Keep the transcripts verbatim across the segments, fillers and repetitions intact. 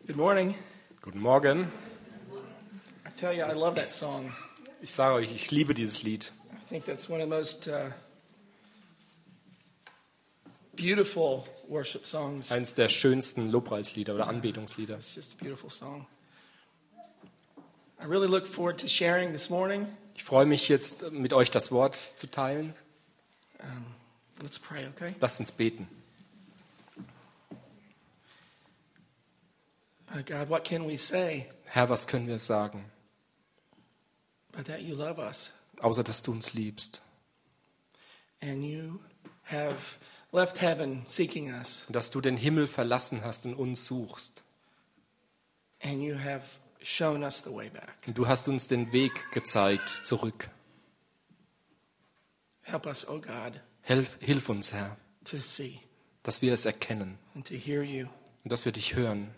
Good morning. Guten Morgen. I tell you, I love that song. Ich sage euch, ich liebe dieses Lied. I think that's one of the most uh, beautiful worship songs. Eines der schönsten Lobpreislieder oder Anbetungslieder. It's just a beautiful song. I really look forward to sharing this morning. Ich freue mich jetzt, mit euch das Wort zu teilen. Um, let's pray, okay? Lasst uns beten. Uh, God, what can we say Herr, was können wir sagen, but that you love us außer dass du uns liebst and you have left heaven seeking us und dass du den Himmel verlassen hast und uns suchst. and you have shown us the way back. Und du hast uns den Weg gezeigt zurück. Help us, oh God, Hilf, hilf uns, Herr, to see dass wir es erkennen and to hear you. und dass wir dich hören.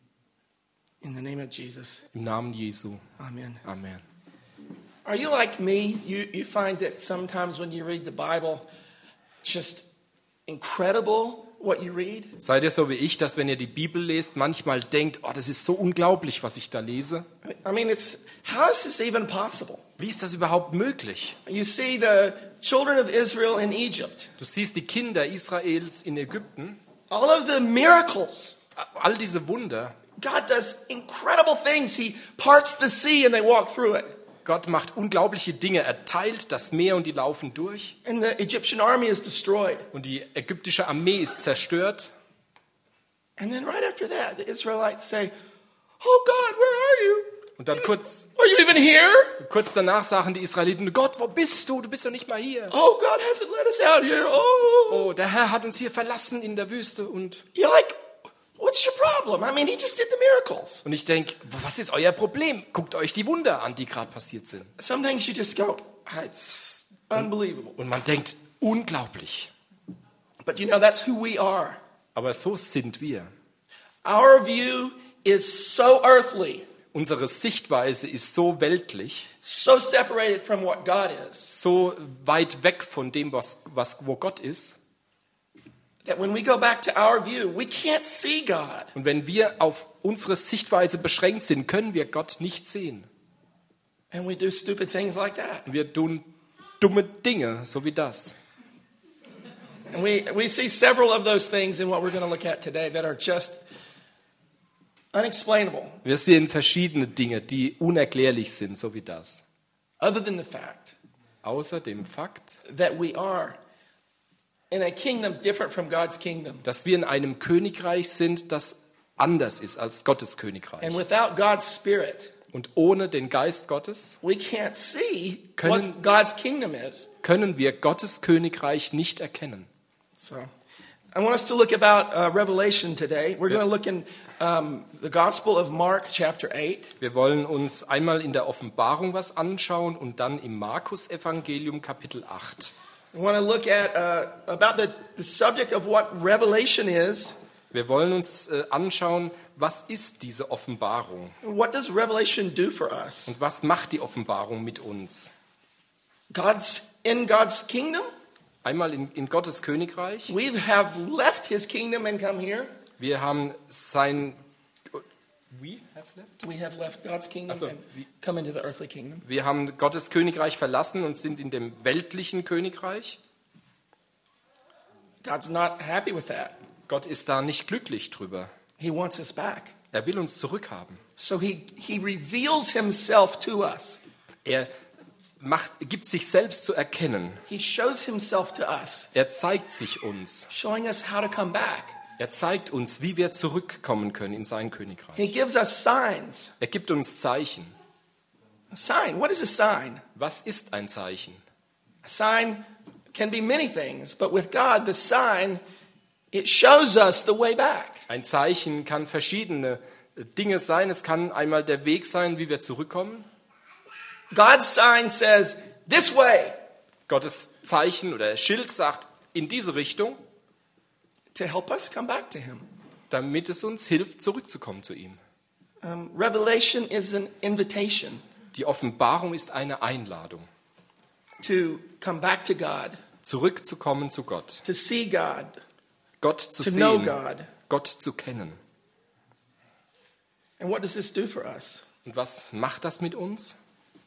In the name of Jesus, Im Namen Jesu. amen. Amen. Are you like me? You, you find that sometimes when you read the Bible, just incredible what you read? Seid ihr so wie ich, dass wenn ihr die Bibel lest, manchmal denkt, oh, das ist so unglaublich, was ich da lese? I mean, it's how is this even possible? Wie ist das überhaupt möglich? You see the children of Israel in Egypt, Du siehst die Kinder Israels in Ägypten, all of the miracles. all diese Wunder. God does incredible things. He parts the sea and they walk through it. Gott macht unglaubliche Dinge. Er teilt das Meer und die laufen durch. And the Egyptian army is destroyed. Und die ägyptische Armee ist zerstört. And then right after that, the Israelites say, "Oh God, where are you? Und dann kurz, Are you even here? kurz danach sagen die Israeliten, Gott, wo bist du? Du bist doch nicht mal hier. Oh, God hasn't let us out here. Oh." Oh, der Herr hat uns hier verlassen in der Wüste. Und, You're like, what's your problem? I mean, he just did the miracles. und ich denke, was ist euer Problem? Guckt euch die Wunder an, die gerade passiert sind. Some things you just go, it's unbelievable. Und man denkt, unglaublich. But you know, that's who we are. Aber so sind wir. Our view is so earthly, Unsere Sichtweise ist so weltlich, so separated from what God is, so weit weg von dem, was, was, wo Gott ist. that when we go back to our view, we can't see God. Und wenn wir auf unsere Sichtweise beschränkt sind, können wir Gott nicht sehen. And we do stupid things like that. Und wir tun dumme Dinge, so wie das. And we, we see several of those things in what we're going to look at today that are just unexplainable, Wir sehen verschiedene Dinge, die unerklärlich sind, so wie das. other than the fact Außer dem Fakt, that we are in a kingdom different from God's kingdom. dass wir in einem Königreich sind, das anders ist als Gottes Königreich. And without God's Spirit, Und ohne den Geist Gottes we can't see Können- what God's kingdom is. können wir Gottes Königreich nicht erkennen. So, I want us to look about uh, Revelation today. We're going to look in um, the Gospel of Mark, chapter eight. Wir wollen uns einmal in der Offenbarung was anschauen und dann im Markus-Evangelium Kapitel acht. We want to look at uh, about the, the subject of what Revelation is. Wir wollen uns äh, anschauen, was ist diese Offenbarung What does Revelation do for us? und was macht die Offenbarung mit uns? God's in God's kingdom. Einmal in, in Gottes Königreich. We have left His kingdom and come here. Wir haben sein We have left? We have left God's kingdom Ach so, and wie- come into the earthly kingdom. Wir haben Gottes Königreich verlassen und sind in dem weltlichen Königreich. God's not happy with that. Gott ist da nicht glücklich drüber. He wants us back. Er will uns zurückhaben. So he, he reveals himself to us. Er macht, gibt sich selbst zu erkennen. He shows himself to us, Er zeigt sich uns. showing us how to come back. Er zeigt uns, wie wir zurückkommen können in sein Königreich. He gives us signs. Er gibt uns Zeichen. A sign. What is a sign? Was ist ein Zeichen? A sign can be many things, but with God, the sign, it shows us the way back. Ein Zeichen kann verschiedene Dinge sein. Es kann einmal der Weg sein, wie wir zurückkommen. God's sign says, this way, Gottes Zeichen oder Schild sagt in diese Richtung, to help us come back to him. damit es uns hilft, zurückzukommen zu ihm. Um, Revelation is an invitation Die Offenbarung ist eine Einladung, to come back to God, zurückzukommen zu Gott, to see God, Gott zu to know sehen, God. Gott zu kennen. And what does this do for us? Und was macht das mit uns?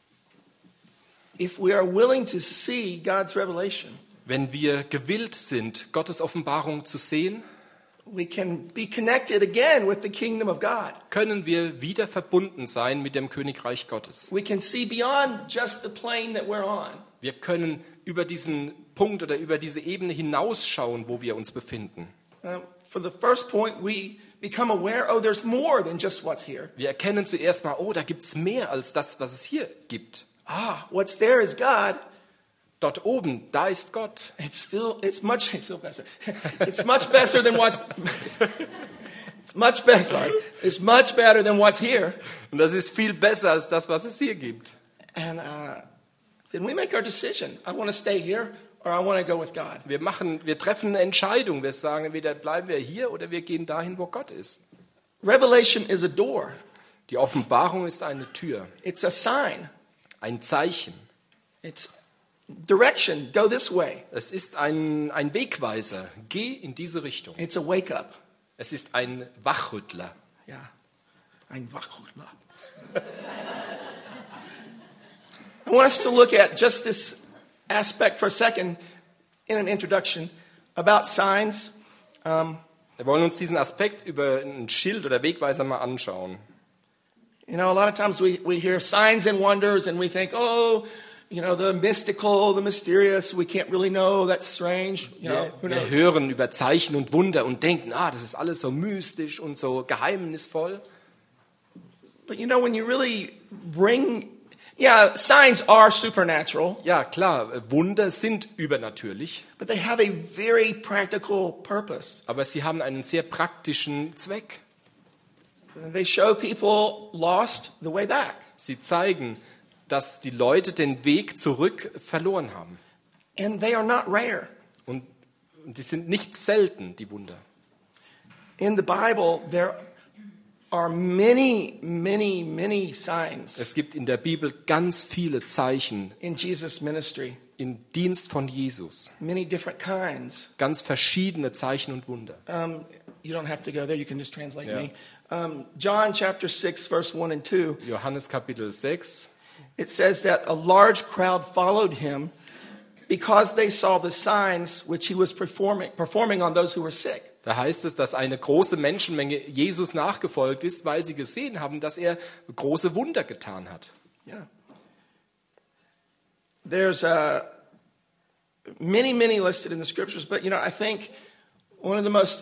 If we are willing to see God's revelation, Wenn wir gewillt sind, Gottes Offenbarung zu sehen, we can be connected again with the kingdom of God. können wir wieder verbunden sein mit dem Königreich Gottes. We can see beyond just the plane that we're on. Wir können über diesen Punkt oder über diese Ebene hinausschauen, wo wir uns befinden. Um, for the first point, we become aware, oh, there's more than just what's here. Wir erkennen zuerst mal, oh, da gibt es mehr als das, was es hier gibt. Ah, what's there is God. Dort oben, da ist Gott. It's feel, it's much, it's feel better. It's much better than what's. It's much better. Sorry, it's much better than what's here. Und das ist viel besser als das, was es hier gibt. And uh, then we make our decision. I want to stay here, or I want to go with God. Wir machen, wir treffen eine Entscheidung. Wir sagen, entweder bleiben wir hier oder wir gehen dahin, wo Gott ist. Revelation is a door. Die Offenbarung ist eine Tür, It's a sign. ein Zeichen. It's direction. Go this way. Es ist ein, ein Wegweiser. Geh in diese Richtung. It's a wake up. Es ist ein Wachrüttler. Yeah, ein Wachrüttler. I want us to look at just this aspect for a second in an introduction about signs. Um, Wir wollen uns diesen Aspekt über ein Schild oder Wegweiser mal anschauen. you know, a lot of times we, we hear signs and wonders and we think, oh, you know, the mystical, the mysterious, we can't really know, that's strange. You know, who Wir, wir knows? hören über Zeichen und Wunder und denken, ah, das ist alles so mystisch und so geheimnisvoll. But you know, when you really bring, yeah, signs are supernatural, Ja, klar, Wunder sind übernatürlich, but they have a very practical purpose. aber sie haben einen sehr praktischen Zweck. They show people lost the way back. Sie zeigen, dass die Leute den Weg zurück verloren haben. And they are not rare. Und die sind nicht selten, die Wunder. In the Bible, there are many, many, many signs Es gibt in der Bibel ganz viele Zeichen in Jesus' ministry, im Dienst von Jesus. many different kinds. Ganz verschiedene Zeichen und Wunder. Um, you don't have to go there, you can just translate Yeah. me. Um, John chapter six, verse one and two, Johannes Kapitel sechs. it says that a large crowd followed him because they saw the signs which he was performing, performing on those who were sick. Da heißt es, dass eine große Menschenmenge Jesus nachgefolgt ist, weil sie gesehen haben, dass er große Wunder getan hat. Yeah. There's uh, many, many listed in the scriptures, but you know, I think one of the most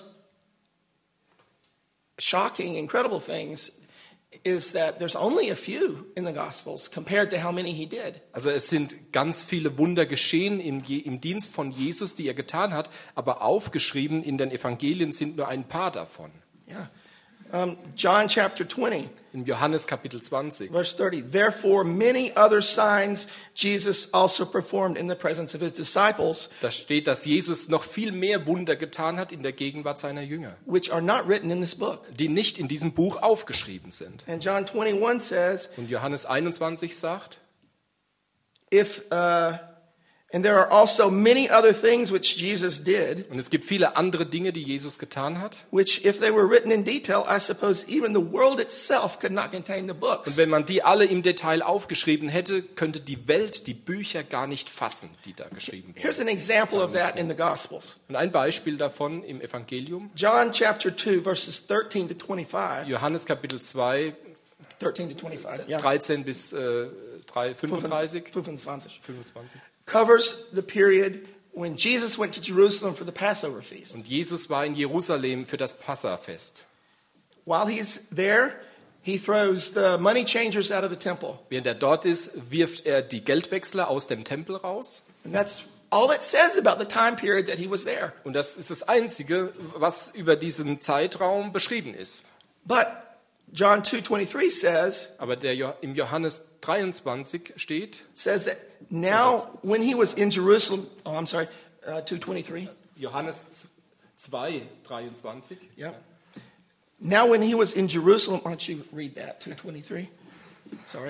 shocking, incredible things is that there's only a few in the Gospels compared to how many he did. Also es sind ganz viele Wunder geschehen im, Je- im Dienst von Jesus, die er getan hat, aber aufgeschrieben in den Evangelien sind nur ein paar davon. Yeah. Um, John chapter twenty, In Johannes Kapitel zwanzig. verse thirty. Therefore, many other signs Jesus also performed in the presence of his disciples, Da steht, dass Jesus noch viel mehr Wunder getan hat in der Gegenwart seiner Jünger, which are not written in this book. die nicht in diesem Buch aufgeschrieben sind. And John twenty-one says, Und Johannes einundzwanzig sagt, if uh, and there are also many other things which Jesus did, und es gibt viele andere Dinge, die Jesus getan hat. which if they were written in detail, I suppose even the world itself could not contain the Und books. wenn man die alle im Detail aufgeschrieben hätte, könnte die Welt die Bücher gar nicht fassen, die da geschrieben Here's wurden. an example of that in the Gospels. Und ein Beispiel davon im Evangelium, John chapter two, verses thirteen to twenty-five. Johannes Kapitel zwei, thirteen to twenty-five. Yeah. dreizehn bis äh, drei- fünfunddreißig, fünfundzwanzig. fünfundzwanzig. Covers the period when Jesus went to Jerusalem for the Passover feast. Und Jesus war in Jerusalem für das Passafest. While he's there, he throws the money changers out of the temple. Während er dort ist, wirft er die Geldwechsler aus dem Tempel raus. And that's all it says about the time period that he was there. Und das ist das Einzige, was über diesen Zeitraum beschrieben ist. But John two twenty-three says, Aber der jo- im Johannes dreiundzwanzig steht, says that now when he was in Jerusalem, oh, I'm sorry, uh, two twenty-three. Johannes zwei, dreiundzwanzig. Yeah. Now when he was in Jerusalem, why don't you read that, two twenty-three? Sorry.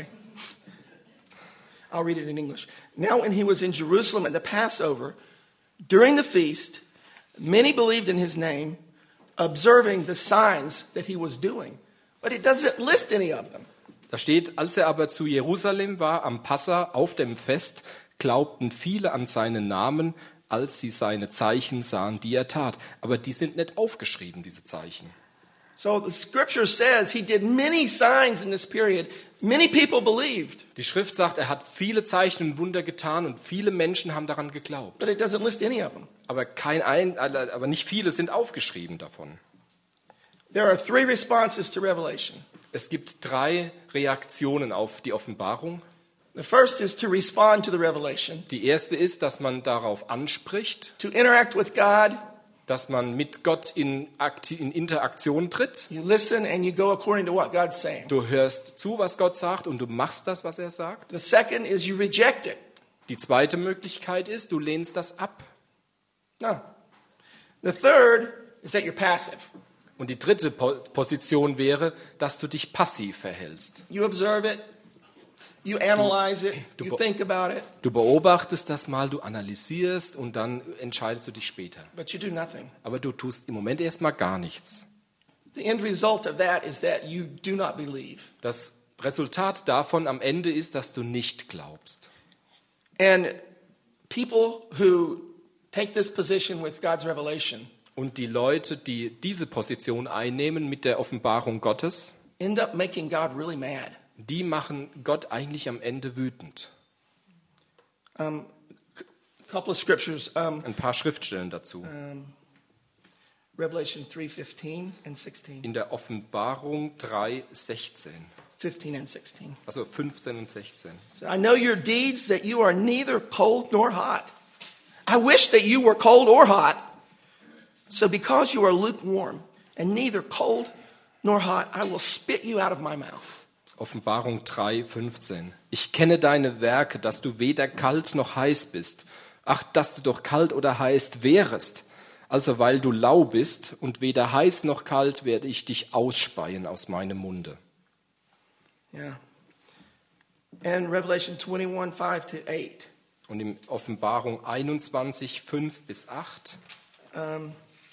I'll read it in English. Now when he was in Jerusalem at the Passover, during the feast, many believed in his name, observing the signs that he was doing. But it doesn't list any of them. Da steht, als er aber zu Jerusalem war, am Passa, auf dem Fest, glaubten viele an seinen Namen, als sie seine Zeichen sahen, die er tat. Aber die sind nicht aufgeschrieben, diese Zeichen. So the scripture says he did many signs in this period. Many people believed, Die Schrift sagt, er hat viele Zeichen und Wunder getan und viele Menschen haben daran geglaubt. but it doesn't list any of them. Aber, kein ein, aber nicht viele sind aufgeschrieben davon. There are three responses to Revelation. Es gibt drei Reaktionen auf die Offenbarung. The first is to respond to the revelation, Die erste ist, dass man darauf anspricht, to interact with God. dass man mit Gott in, Akti- in Interaktion tritt. You listen and you go according to what God's saying. Du hörst zu, was Gott sagt, und du machst das, was er sagt. The second is you reject it. Die zweite Möglichkeit ist, du lehnst das ab. No. The third is that you're passive. Und die dritte Po- Position wäre, dass du dich passiv verhältst. You observe it, you analyze it, you think about it, Du beobachtest das mal, du analysierst und dann entscheidest du dich später. but you do nothing. Aber du tust im Moment erstmal gar nichts. The end result of that is that you do not believe. Das Resultat davon am Ende ist, dass du nicht glaubst. And people who take this position with God's revelation Und die Leute, die diese Position einnehmen mit der Offenbarung Gottes, end up making God really mad. die machen Gott eigentlich am Ende wütend. Um, a couple of scriptures, um, Ein paar Schriftstellen dazu. Revelation three fifteen and sixteen. In der Offenbarung drei sechzehn, fifteen and sixteen. also fünfzehn und sechzehn. So I know your deeds, that you are neither cold nor hot. I wish that you were cold or hot. So because you are lukewarm and neither cold nor hot, I will spit you out of my mouth. Offenbarung drei fünfzehn. Ich kenne deine Werke, dass du weder kalt noch heiß bist. Ach, dass du doch kalt oder heiß wärest. Also weil du lau bist und weder heiß noch kalt, werde ich dich ausspeien aus meinem Munde. Yeah. And Revelation twenty-one five to eight. Und in Offenbarung einundzwanzig fünf bis acht. Um,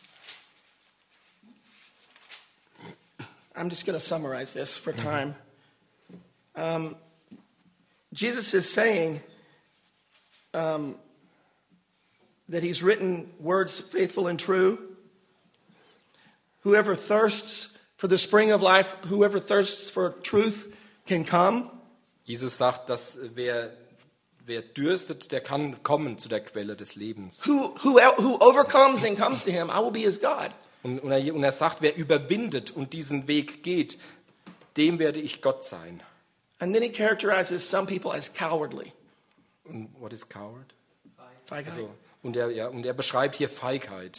I'm just going to summarize this for time. Um, Jesus is saying um, that he's written words faithful and true. Whoever thirsts for the spring of life, whoever thirsts for truth can come. Jesus sagt, dass wer, wer dürstet, der kann kommen zu der Quelle des Lebens. Who, who, who overcomes and comes to him, I will be his God. Und, und, er, und er sagt, wer überwindet und diesen Weg geht, dem werde ich Gott sein. And then he characterizes some people as cowardly. Und what is coward? Feigheit. Also, und, er, ja, und er beschreibt hier Feigheit.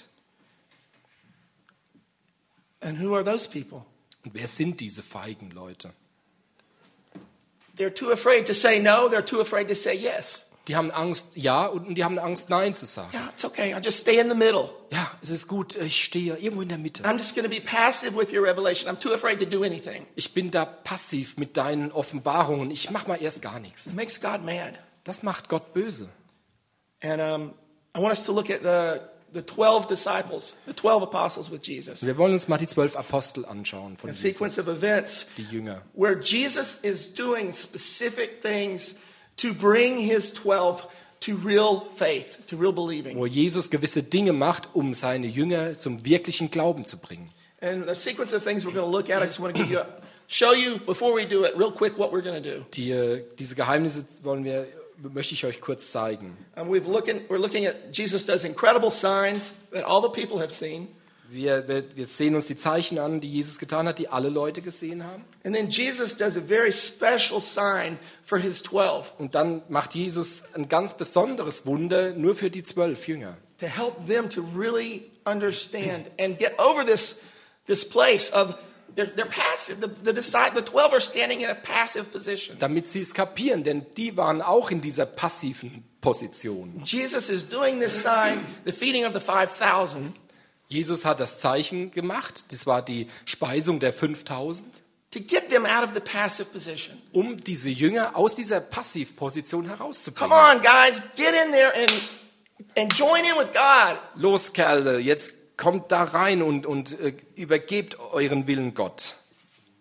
And who are those people? Und wer sind diese feigen Leute? They're too afraid to say no. They're too afraid to say yes. Die haben Angst, ja, und die haben Angst, nein zu sagen. Yeah, it's okay. I'll just stay in the middle. Ja, es ist gut, ich stehe irgendwo in der Mitte. I'm just going to be passive with your revelation. I'm too afraid to do anything. Ich bin da passiv mit deinen Offenbarungen. Ich mache mal erst gar nichts. It makes God mad. Das macht Gott böse. And um, I want us to look at the, the twelve disciples, the twelve apostles with Jesus. Wir wollen uns mal die zwölf Apostel anschauen von A sequence Jesus, of events die Jünger. where Jesus is doing specific things to bring his twelve to real faith, to real believing. Wo Jesus gewisse Dinge macht, um seine Jünger zum wirklichen Glauben zu bringen. And the sequence of things we're going to look at, I just want to give you, a, show you before we do it, real quick, what we're going to do. Die, äh, diese Geheimnisse wollen wir, möchte ich euch kurz zeigen. And we've looking, we're looking at Jesus does incredible signs that all the people have seen. Wir, wir, wir sehen uns die Zeichen an, die Jesus getan hat, die alle Leute gesehen haben. And then Jesus does a very special sign for his twelve Und dann macht Jesus ein ganz besonderes Wunder nur für die zwölf Jünger. to help them to really understand and get over this, this place of they're, they're passive. The, the, decide, the twelve are standing in a passive position. Damit sie es kapieren, denn die waren auch in dieser passiven Position. Jesus is doing this sign, the feeding of the five thousand, Jesus hat das Zeichen gemacht, das war die Speisung der fünftausend, to get them out of the passive position. um diese Jünger aus dieser Passivposition Come herauszubringen. on, guys, get in there and, and join in with God. Los, Kerle, jetzt kommt da rein und, und äh, übergebt euren Willen Gott.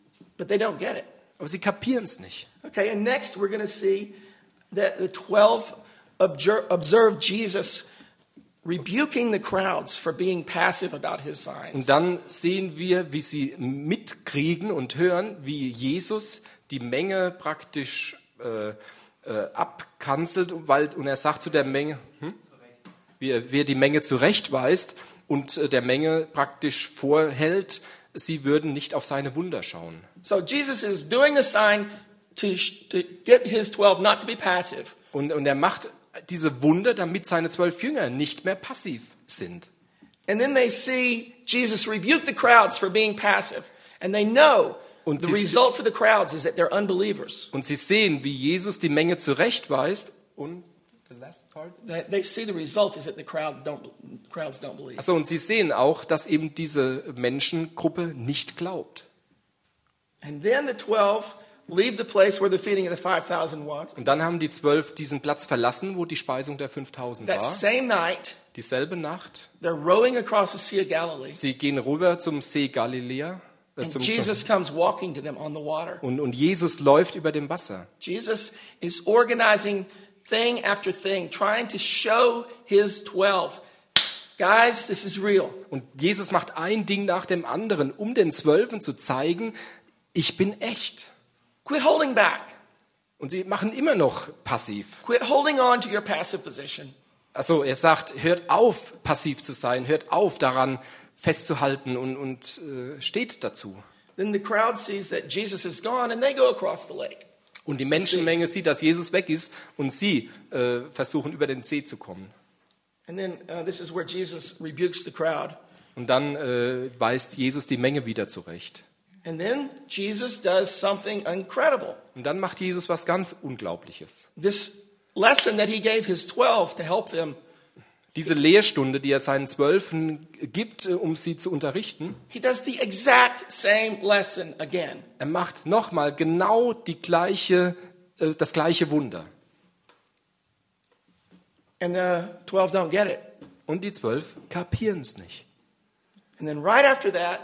but they don't get it. Aber sie kapieren es nicht. Okay, and next we're going to see that the twelve observe, observe Jesus rebuking the crowds for being passive about his signs. Und dann sehen wir, wie sie mitkriegen und hören, wie Jesus die Menge praktisch äh, äh, abkanzelt, weil, und er sagt zu der Menge, hm? wie, er, wie er die Menge zurechtweist und äh, der Menge praktisch vorhält, sie würden nicht auf seine Wunder schauen. So Jesus is doing the sign to, to get his twelve not to be passive. Und, und er macht diese Wunder, damit seine zwölf Jünger nicht mehr passiv sind. And then they see Jesus rebuke the crowds for being passive. And they know Und the sie- result for the crowds is that they're unbelievers. Und sie sehen, wie Jesus die Menge zurechtweist. Und the last part? They, they see the result is that the crowd don't, crowds don't believe. Also, und sie sehen auch, dass eben diese Menschengruppe nicht glaubt. And then the twelve leave the place where the feeding of the five thousand was. Und dann haben die zwölf diesen Platz verlassen, wo die Speisung der fünftausend That war. same night, Dieselbe Nacht. they're rowing across the Sea of Galilee. Sie gehen rüber zum See Galiläa. Äh, And zum, Jesus comes walking to them on the water. und, und Jesus läuft über dem Wasser. Jesus is organizing thing after thing, trying to show his twelve, guys, this is real. Und Jesus macht ein Ding nach dem anderen, um den Zwölfen zu zeigen, ich bin echt. Quit holding back. Und sie machen immer noch passiv. Quit holding on to your passive position. Also er sagt, hört auf, passiv zu sein, hört auf, daran festzuhalten und, und äh, steht dazu. Then the crowd sees that Jesus is gone and they go across the lake. Und die Menschenmenge sieht, dass Jesus weg ist und sie äh, versuchen, über den See zu kommen. And then uh, this is where Jesus rebukes the crowd. Und dann äh, weist Jesus die Menge wieder zurecht. And then Jesus does something incredible. Und dann macht Jesus was ganz Unglaubliches. This lesson that he gave his twelve to help them, Diese Lehrstunde, die er seinen Zwölfen gibt, äh, um sie zu unterrichten, he does the exact same lesson again. er macht nochmal genau die gleiche, äh, das gleiche Wunder. And the twelve don't get it. Und die Zwölf kapieren es nicht. And then right after that,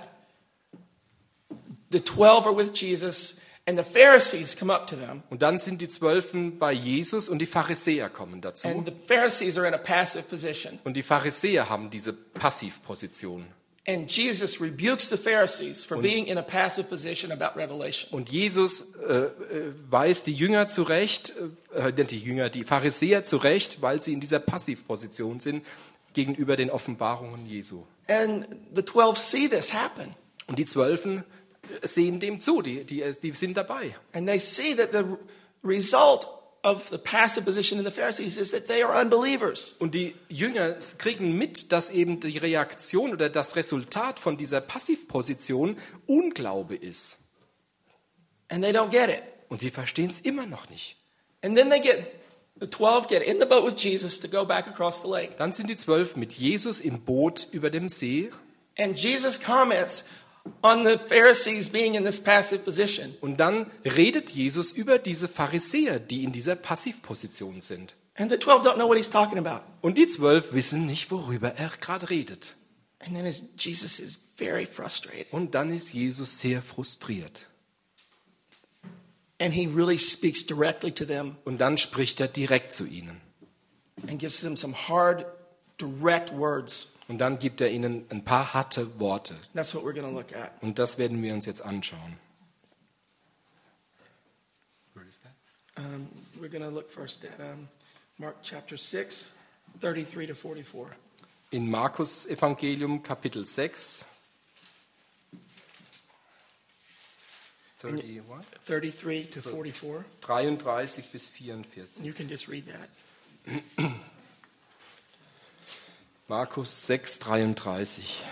the twelve are with Jesus, and the Pharisees come up to them. Und dann sind die Zwölfen bei Jesus und die Pharisäer kommen dazu. And the Pharisees are in a passive position. Und die Pharisäer haben diese Passivposition. And Jesus rebukes the Pharisees for being in a passive position about revelation. Und Jesus äh, äh, weist die Jünger zurecht, äh, nicht die Jünger, die Pharisäer zurecht, weil sie in dieser Passivposition sind gegenüber den Offenbarungen Jesu. And the twelve see this happen. Und die Zwölfen sehen dem zu, die, die, die sind dabei. And they see that the result of the passive position in the Pharisees is that they are unbelievers. Und die Jünger kriegen mit, dass eben die Reaktion oder das Resultat von dieser Passivposition Unglaube ist. And they don't get it. Und sie verstehen es immer noch nicht. And then they get, the twelve get in the boat with Jesus to go back across the lake. Dann sind die Zwölf mit Jesus im Boot über dem See. And Jesus comments on the Pharisees being in this passive position. Und dann redet Jesus über diese Pharisäer, die in dieser Passivposition sind. And the twelve don't know what he's talking about. Und die Zwölf wissen nicht, worüber er gerade redet. And then as Jesus is very frustrated. Und dann ist Jesus sehr frustriert. And he really speaks directly to them Und dann spricht er direkt zu ihnen. and gives them some hard, direct words. Und dann gibt er ihnen ein paar harte Worte. That's what we're going to look at. Und das werden wir uns jetzt anschauen. Um, we're going to look first at um, Mark chapter six, thirty-three to forty-four. In Markus Evangelium Kapitel sechs, thirty, what? thirty-three to forty-four. dreiunddreißig bis vierundvierzig. You can just read that. Markus sechs, dreiunddreißig.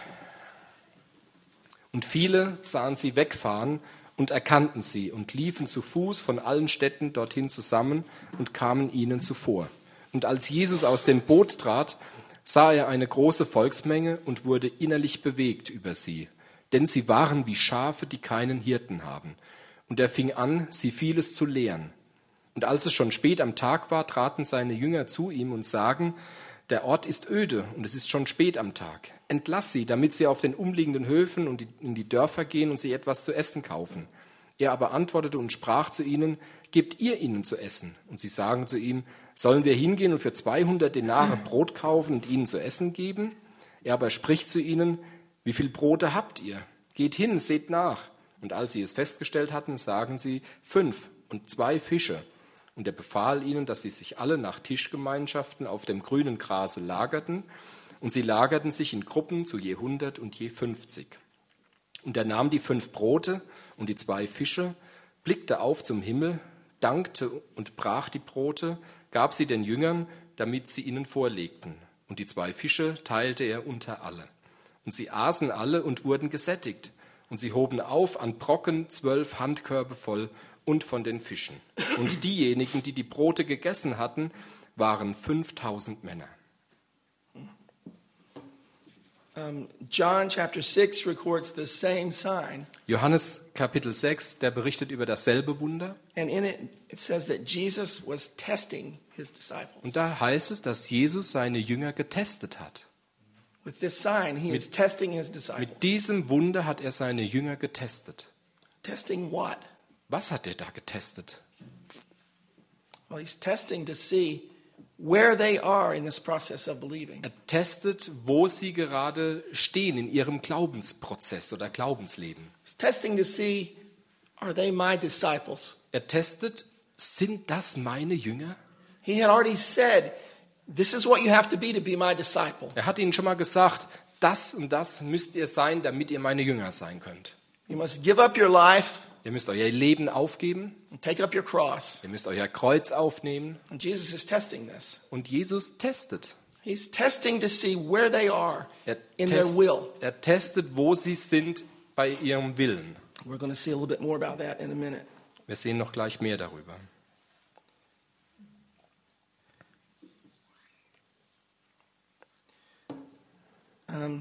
Und viele sahen sie wegfahren und erkannten sie und liefen zu Fuß von allen Städten dorthin zusammen und kamen ihnen zuvor. Und als Jesus aus dem Boot trat, sah er eine große Volksmenge und wurde innerlich bewegt über sie, denn sie waren wie Schafe, die keinen Hirten haben. Und er fing an, sie vieles zu lehren. Und als es schon spät am Tag war, traten seine Jünger zu ihm und sagen: Der Ort ist öde und es ist schon spät am Tag. Entlass sie, damit sie auf den umliegenden Höfen und in die Dörfer gehen und sich etwas zu essen kaufen. Er aber antwortete und sprach zu ihnen, gebt ihr ihnen zu essen. Und sie sagen zu ihm, sollen wir hingehen und für zweihundert Denare Brot kaufen und ihnen zu essen geben? Er aber spricht zu ihnen, wie viel Brote habt ihr? Geht hin, seht nach. Und als sie es festgestellt hatten, sagen sie, fünf und zwei Fische. Und er befahl ihnen, dass sie sich alle nach Tischgemeinschaften auf dem grünen Grase lagerten. Und sie lagerten sich in Gruppen zu je hundert und je fünfzig. Und er nahm die fünf Brote und die zwei Fische, blickte auf zum Himmel, dankte und brach die Brote, gab sie den Jüngern, damit sie ihnen vorlegten. Und die zwei Fische teilte er unter alle. Und sie aßen alle und wurden gesättigt. Und sie hoben auf an Brocken zwölf Handkörbe voll und von den Fischen. Und diejenigen, die die Brote gegessen hatten, waren fünftausend Männer. Um, John chapter six records the same sign. Johannes Kapitel sechs, der berichtet über dasselbe Wunder. And in it, it says that Jesus was testing his disciples. Und da heißt es, dass Jesus seine Jünger getestet hat. With this sign, he is testing his disciples. Mit diesem Wunder hat er seine Jünger getestet. Testing what? Was hat er da getestet? Well, he's testing to see where they are in this process of believing. Er testet, wo sie gerade stehen in ihrem Glaubensprozess oder Glaubensleben. He's testing to see, are they my disciples? Er testet, sind das meine Jünger? He had already said, this is what you have to be to be my disciple. Er hat ihnen schon mal gesagt, das und das müsst ihr sein, damit ihr meine Jünger sein könnt. You must give up your life Ihr müsst euer Leben aufgeben, and take up your cross. ihr müsst euer Kreuz aufnehmen. And Jesus is testing this. Und Jesus testet. He's testing to see where they are Er, in their test, will. er testet, wo sie sind bei ihrem Willen. We're going to see a little bit more about that in a minute. Wir sehen noch gleich mehr darüber. Um,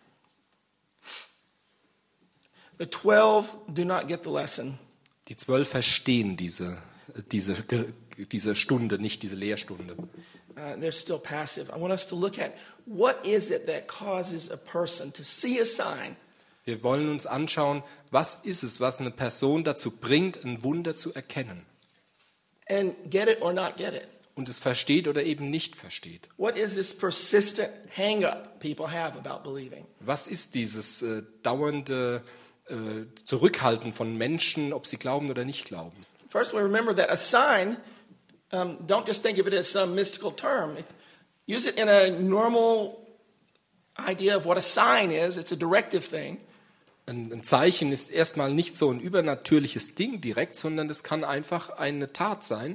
the twelve do not get the lesson. Die Zwölf verstehen diese, diese, diese Stunde, nicht diese Lehrstunde. Uh, they're still passive. I want us to look at what is it that causes a person to see a sign Wir wollen uns anschauen, was ist es, was eine Person dazu bringt, ein Wunder zu erkennen and get it or not get it. und es versteht oder eben nicht versteht. What is this persistent hang-up people have about believing? Was ist dieses äh, dauernde äh, Zurückhalten von Menschen, ob sie glauben oder nicht glauben? First, we remember that a sign, um, don't just think of it as some mystical term. It, use it in a normal idea of what a sign is. It's a directive thing. Ein, ein Zeichen ist erstmal nicht so ein übernatürliches Ding direkt, sondern es kann einfach eine Tat sein.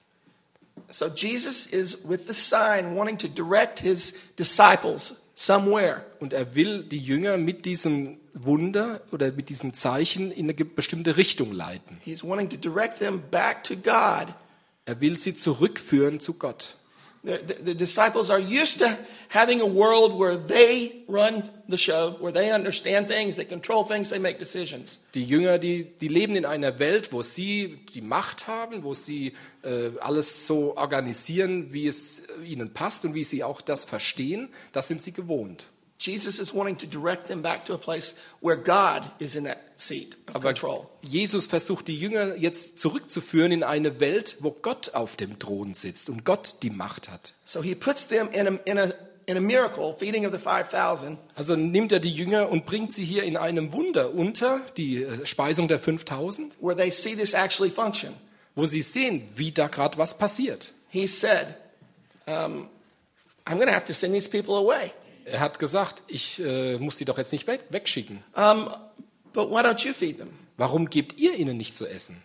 So Jesus is with the sign wanting to direct his disciples somewhere. Und er will die Jünger mit diesem Wunder oder mit diesem Zeichen in eine ge- bestimmte Richtung leiten. He's wanting to direct them back to God. Er will sie zurückführen zu Gott. The, the, the disciples are used to having a world where they run the show, where they understand things, they control things, they make decisions. Die Jünger, die, die leben in einer Welt, wo sie die Macht haben, wo sie äh, alles so organisieren, wie es ihnen passt und wie sie auch das verstehen. Das sind sie gewohnt. Jesus is wanting to direct them back to a place where God is in that seat of Aber control. Jesus versucht die Jünger jetzt zurückzuführen in eine Welt, wo Gott auf dem Thron sitzt und Gott die Macht hat. So he puts them in a, in a, in a miracle, feeding of the five thousand, Also nimmt er die Jünger und bringt sie hier in einem Wunder unter, die äh, Speisung der fünftausend, where they see this actually function. wo sie sehen, wie da gerade was passiert. He said, um, I'm going to have to send these people away. Er hat gesagt, ich äh, muss sie doch jetzt nicht weg, wegschicken. Um, but why don't you feed them? Warum gebt ihr ihnen nicht zu essen?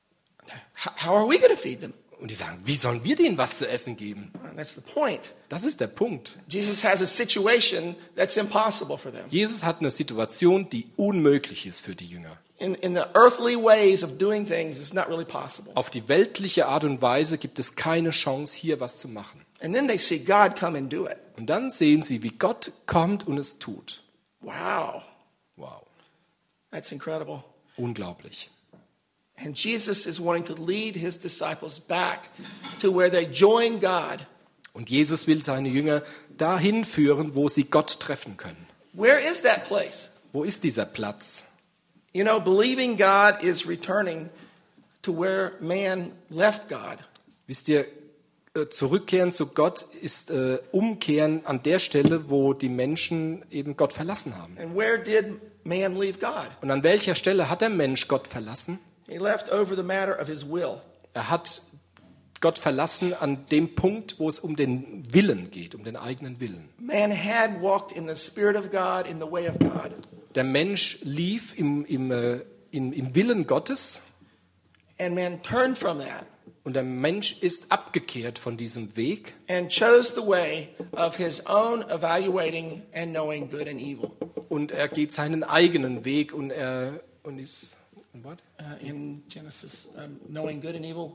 H- how are we going to feed them? Und die sagen, wie sollen wir denen was zu essen geben? Uh, That's the point. Das ist der Punkt. Jesus has a situation that's impossible for them. Jesus hat eine Situation, die unmöglich ist für die Jünger. In, in the earthly ways of doing things, it's not really possible. Auf die weltliche Art und Weise gibt es keine Chance, hier was zu machen. And then they see God come and do it. Und dann sehen sie, wie Gott kommt und es tut. Wow, Wow, that's incredible. unglaublich. And Jesus is wanting to lead his disciples back to where they join God. Und Jesus will seine Jünger dahin führen, wo sie Gott treffen können. Where is that place? Wo ist dieser Platz? You know, believing God is returning to where man left God. Wisst ihr, äh, zurückkehren zu Gott ist äh, umkehren an der Stelle, wo die Menschen eben Gott verlassen haben. And where did man leave God? Und an welcher Stelle hat der Mensch Gott verlassen? He left over the matter of his will. Er hat Gott verlassen an dem Punkt, wo es um den Willen geht, um den eigenen Willen. Man had walked in the Spirit of God, in the way of God. Der Mensch lief im, im, äh, im, im Willen Gottes And man turned from that und der Mensch ist abgekehrt von diesem Weg and chose the way of his own evaluating and knowing good and evil. und er geht seinen eigenen Weg und er und ist what? Uh, in Genesis, um, knowing good and evil.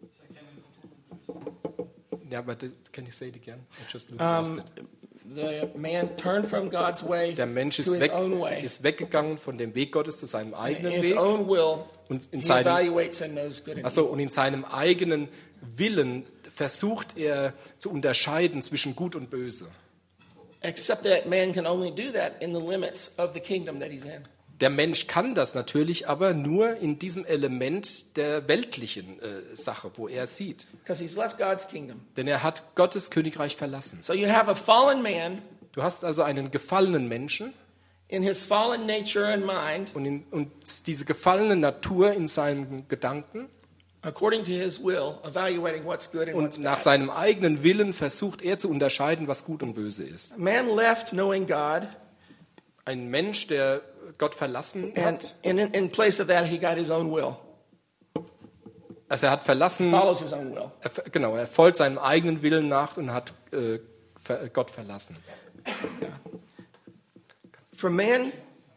Ja, but can you say it again? I just Um, lost it. the man turned from God's way Der Mensch to ist, his weg, own way. ist weggegangen von dem Weg Gottes zu seinem eigenen His Weg. own will, Und in he seinem, evaluates and knows good and achso, evil. und in seinem eigenen Willen versucht er zu unterscheiden zwischen Gut und Böse. Except that man can only do that in the limits of the kingdom that he's in. Der Mensch kann das natürlich, aber nur in diesem Element der weltlichen äh, Sache, wo er sieht. Because he's left God's kingdom. Denn er hat Gottes Königreich verlassen. So you have a fallen man Du hast also einen gefallenen Menschen in his fallen nature and mind, und, in, und diese gefallene Natur in seinen Gedanken according to his will, evaluating what's good and what's und nach bad. seinem eigenen Willen versucht er zu unterscheiden, was gut und böse ist. Man left knowing God, Ein Mensch, der Gott verlassen and hat, in, in place of that, he got his own will, also er hat verlassen, follows his own will. er, genau, er folgt seinem eigenen Willen nach und hat äh, ver- Gott verlassen. For man,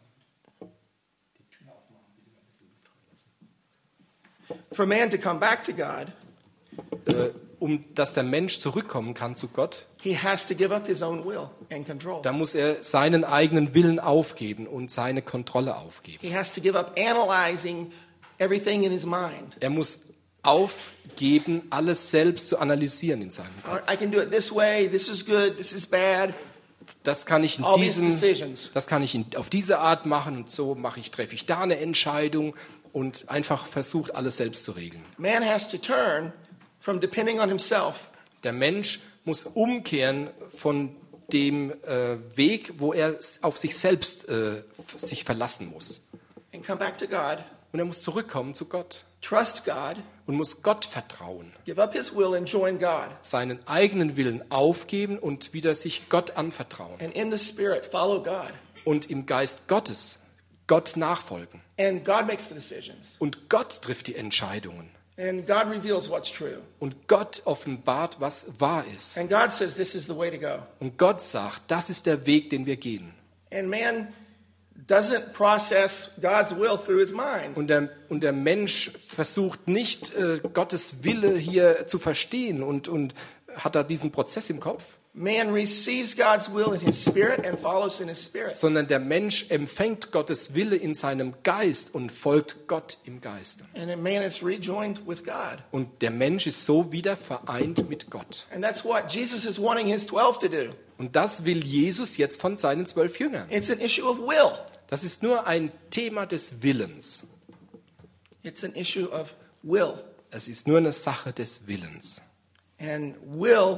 for man to come back to God, Äh, um dass der Mensch zurückkommen kann zu Gott, he has to give up his own will and control. da muss er seinen eigenen Willen aufgeben und seine Kontrolle aufgeben. He has to give up analyzing everything in his mind. Er muss aufgeben, alles selbst zu analysieren in seinem Kopf. I can do it this way, this is good, this is bad. Das kann ich in All these diesem, decisions. das kann ich in, auf diese Art machen und so mache ich, treffe ich da eine Entscheidung und einfach versucht, alles selbst zu regeln. Man has to turn from depending on himself Der Mensch muss umkehren von dem äh, Weg, wo er auf sich selbst äh, sich verlassen muss. and come back to God, Und er muss zurückkommen zu Gott trust God, und muss Gott vertrauen, give up his will and join God. seinen eigenen Willen aufgeben und wieder sich Gott anvertrauen And in the Spirit, follow God. und im Geist Gottes Gott nachfolgen. And God makes the decisions. Und Gott trifft die Entscheidungen. And God reveals what's true. Und Gott offenbart, was wahr ist. And God says this is the way to go. Und Gott sagt, das ist der Weg, den wir gehen. And man doesn't process God's will through his mind. Und der, und der Mensch versucht nicht, äh, Gottes Wille hier zu verstehen und, und hat da diesen Prozess im Kopf, Man receives God's will in his spirit and follows in his spirit. sondern der Mensch empfängt Gottes Wille in seinem Geist und folgt Gott im Geist. And a man is rejoined with God. Und der Mensch ist so wieder vereint mit Gott. And that's what Jesus is wanting his twelve to do. Und das will Jesus jetzt von seinen zwölf Jüngern. It's an issue of will. Das ist nur ein Thema des Willens. It's an issue of will. Es ist nur eine Sache des Willens. And will,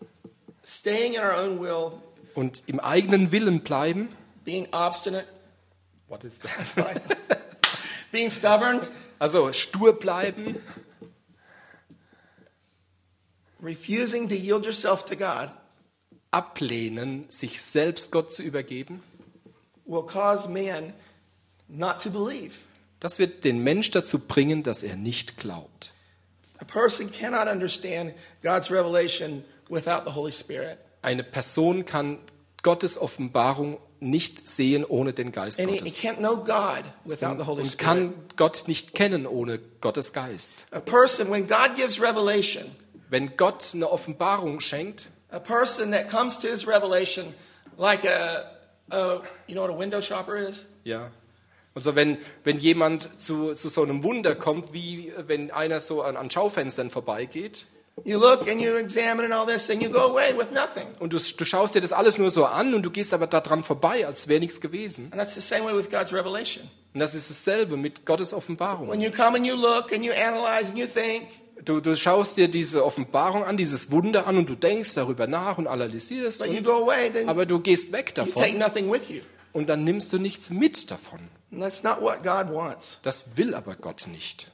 staying in our own will, Und im eigenen Willen bleiben. being obstinate, What is that? being stubborn, Also stur bleiben, refusing to yield yourself to God, ablehnen, sich selbst Gott zu übergeben. will cause man not to believe. Das wird den Mensch dazu bringen, dass er nicht glaubt. A person cannot understand God's revelation without the Holy Spirit. Eine Person kann Gottes Offenbarung nicht sehen ohne den Geist And he, he Gottes. can't know God without the Holy Und Spirit. kann Gott nicht kennen ohne Gottes Geist. A person, when God gives revelation, Wenn Gott eine Offenbarung schenkt, a person that comes to his revelation like a, a you know what a window shopper is? ja. Also wenn, wenn jemand zu, zu so einem Wunder kommt, wie wenn einer so an, an Schaufenstern vorbeigeht, You look and you examine and all this, and you go away with nothing. Und du, du schaust dir das alles nur so an und du gehst aber daran vorbei, als wäre nichts gewesen. And that's the same way with God's revelation. Und das ist dasselbe mit Gottes Offenbarung. When you come and you look and you analyze and you think, Du, du schaust dir diese Offenbarung an, dieses Wunder an und du denkst darüber nach und analysierst. but you Und, go away, then aber du gehst weg you take davon nothing with you. und dann nimmst du nichts mit davon. And that's not what God wants. Das will aber Gott nicht.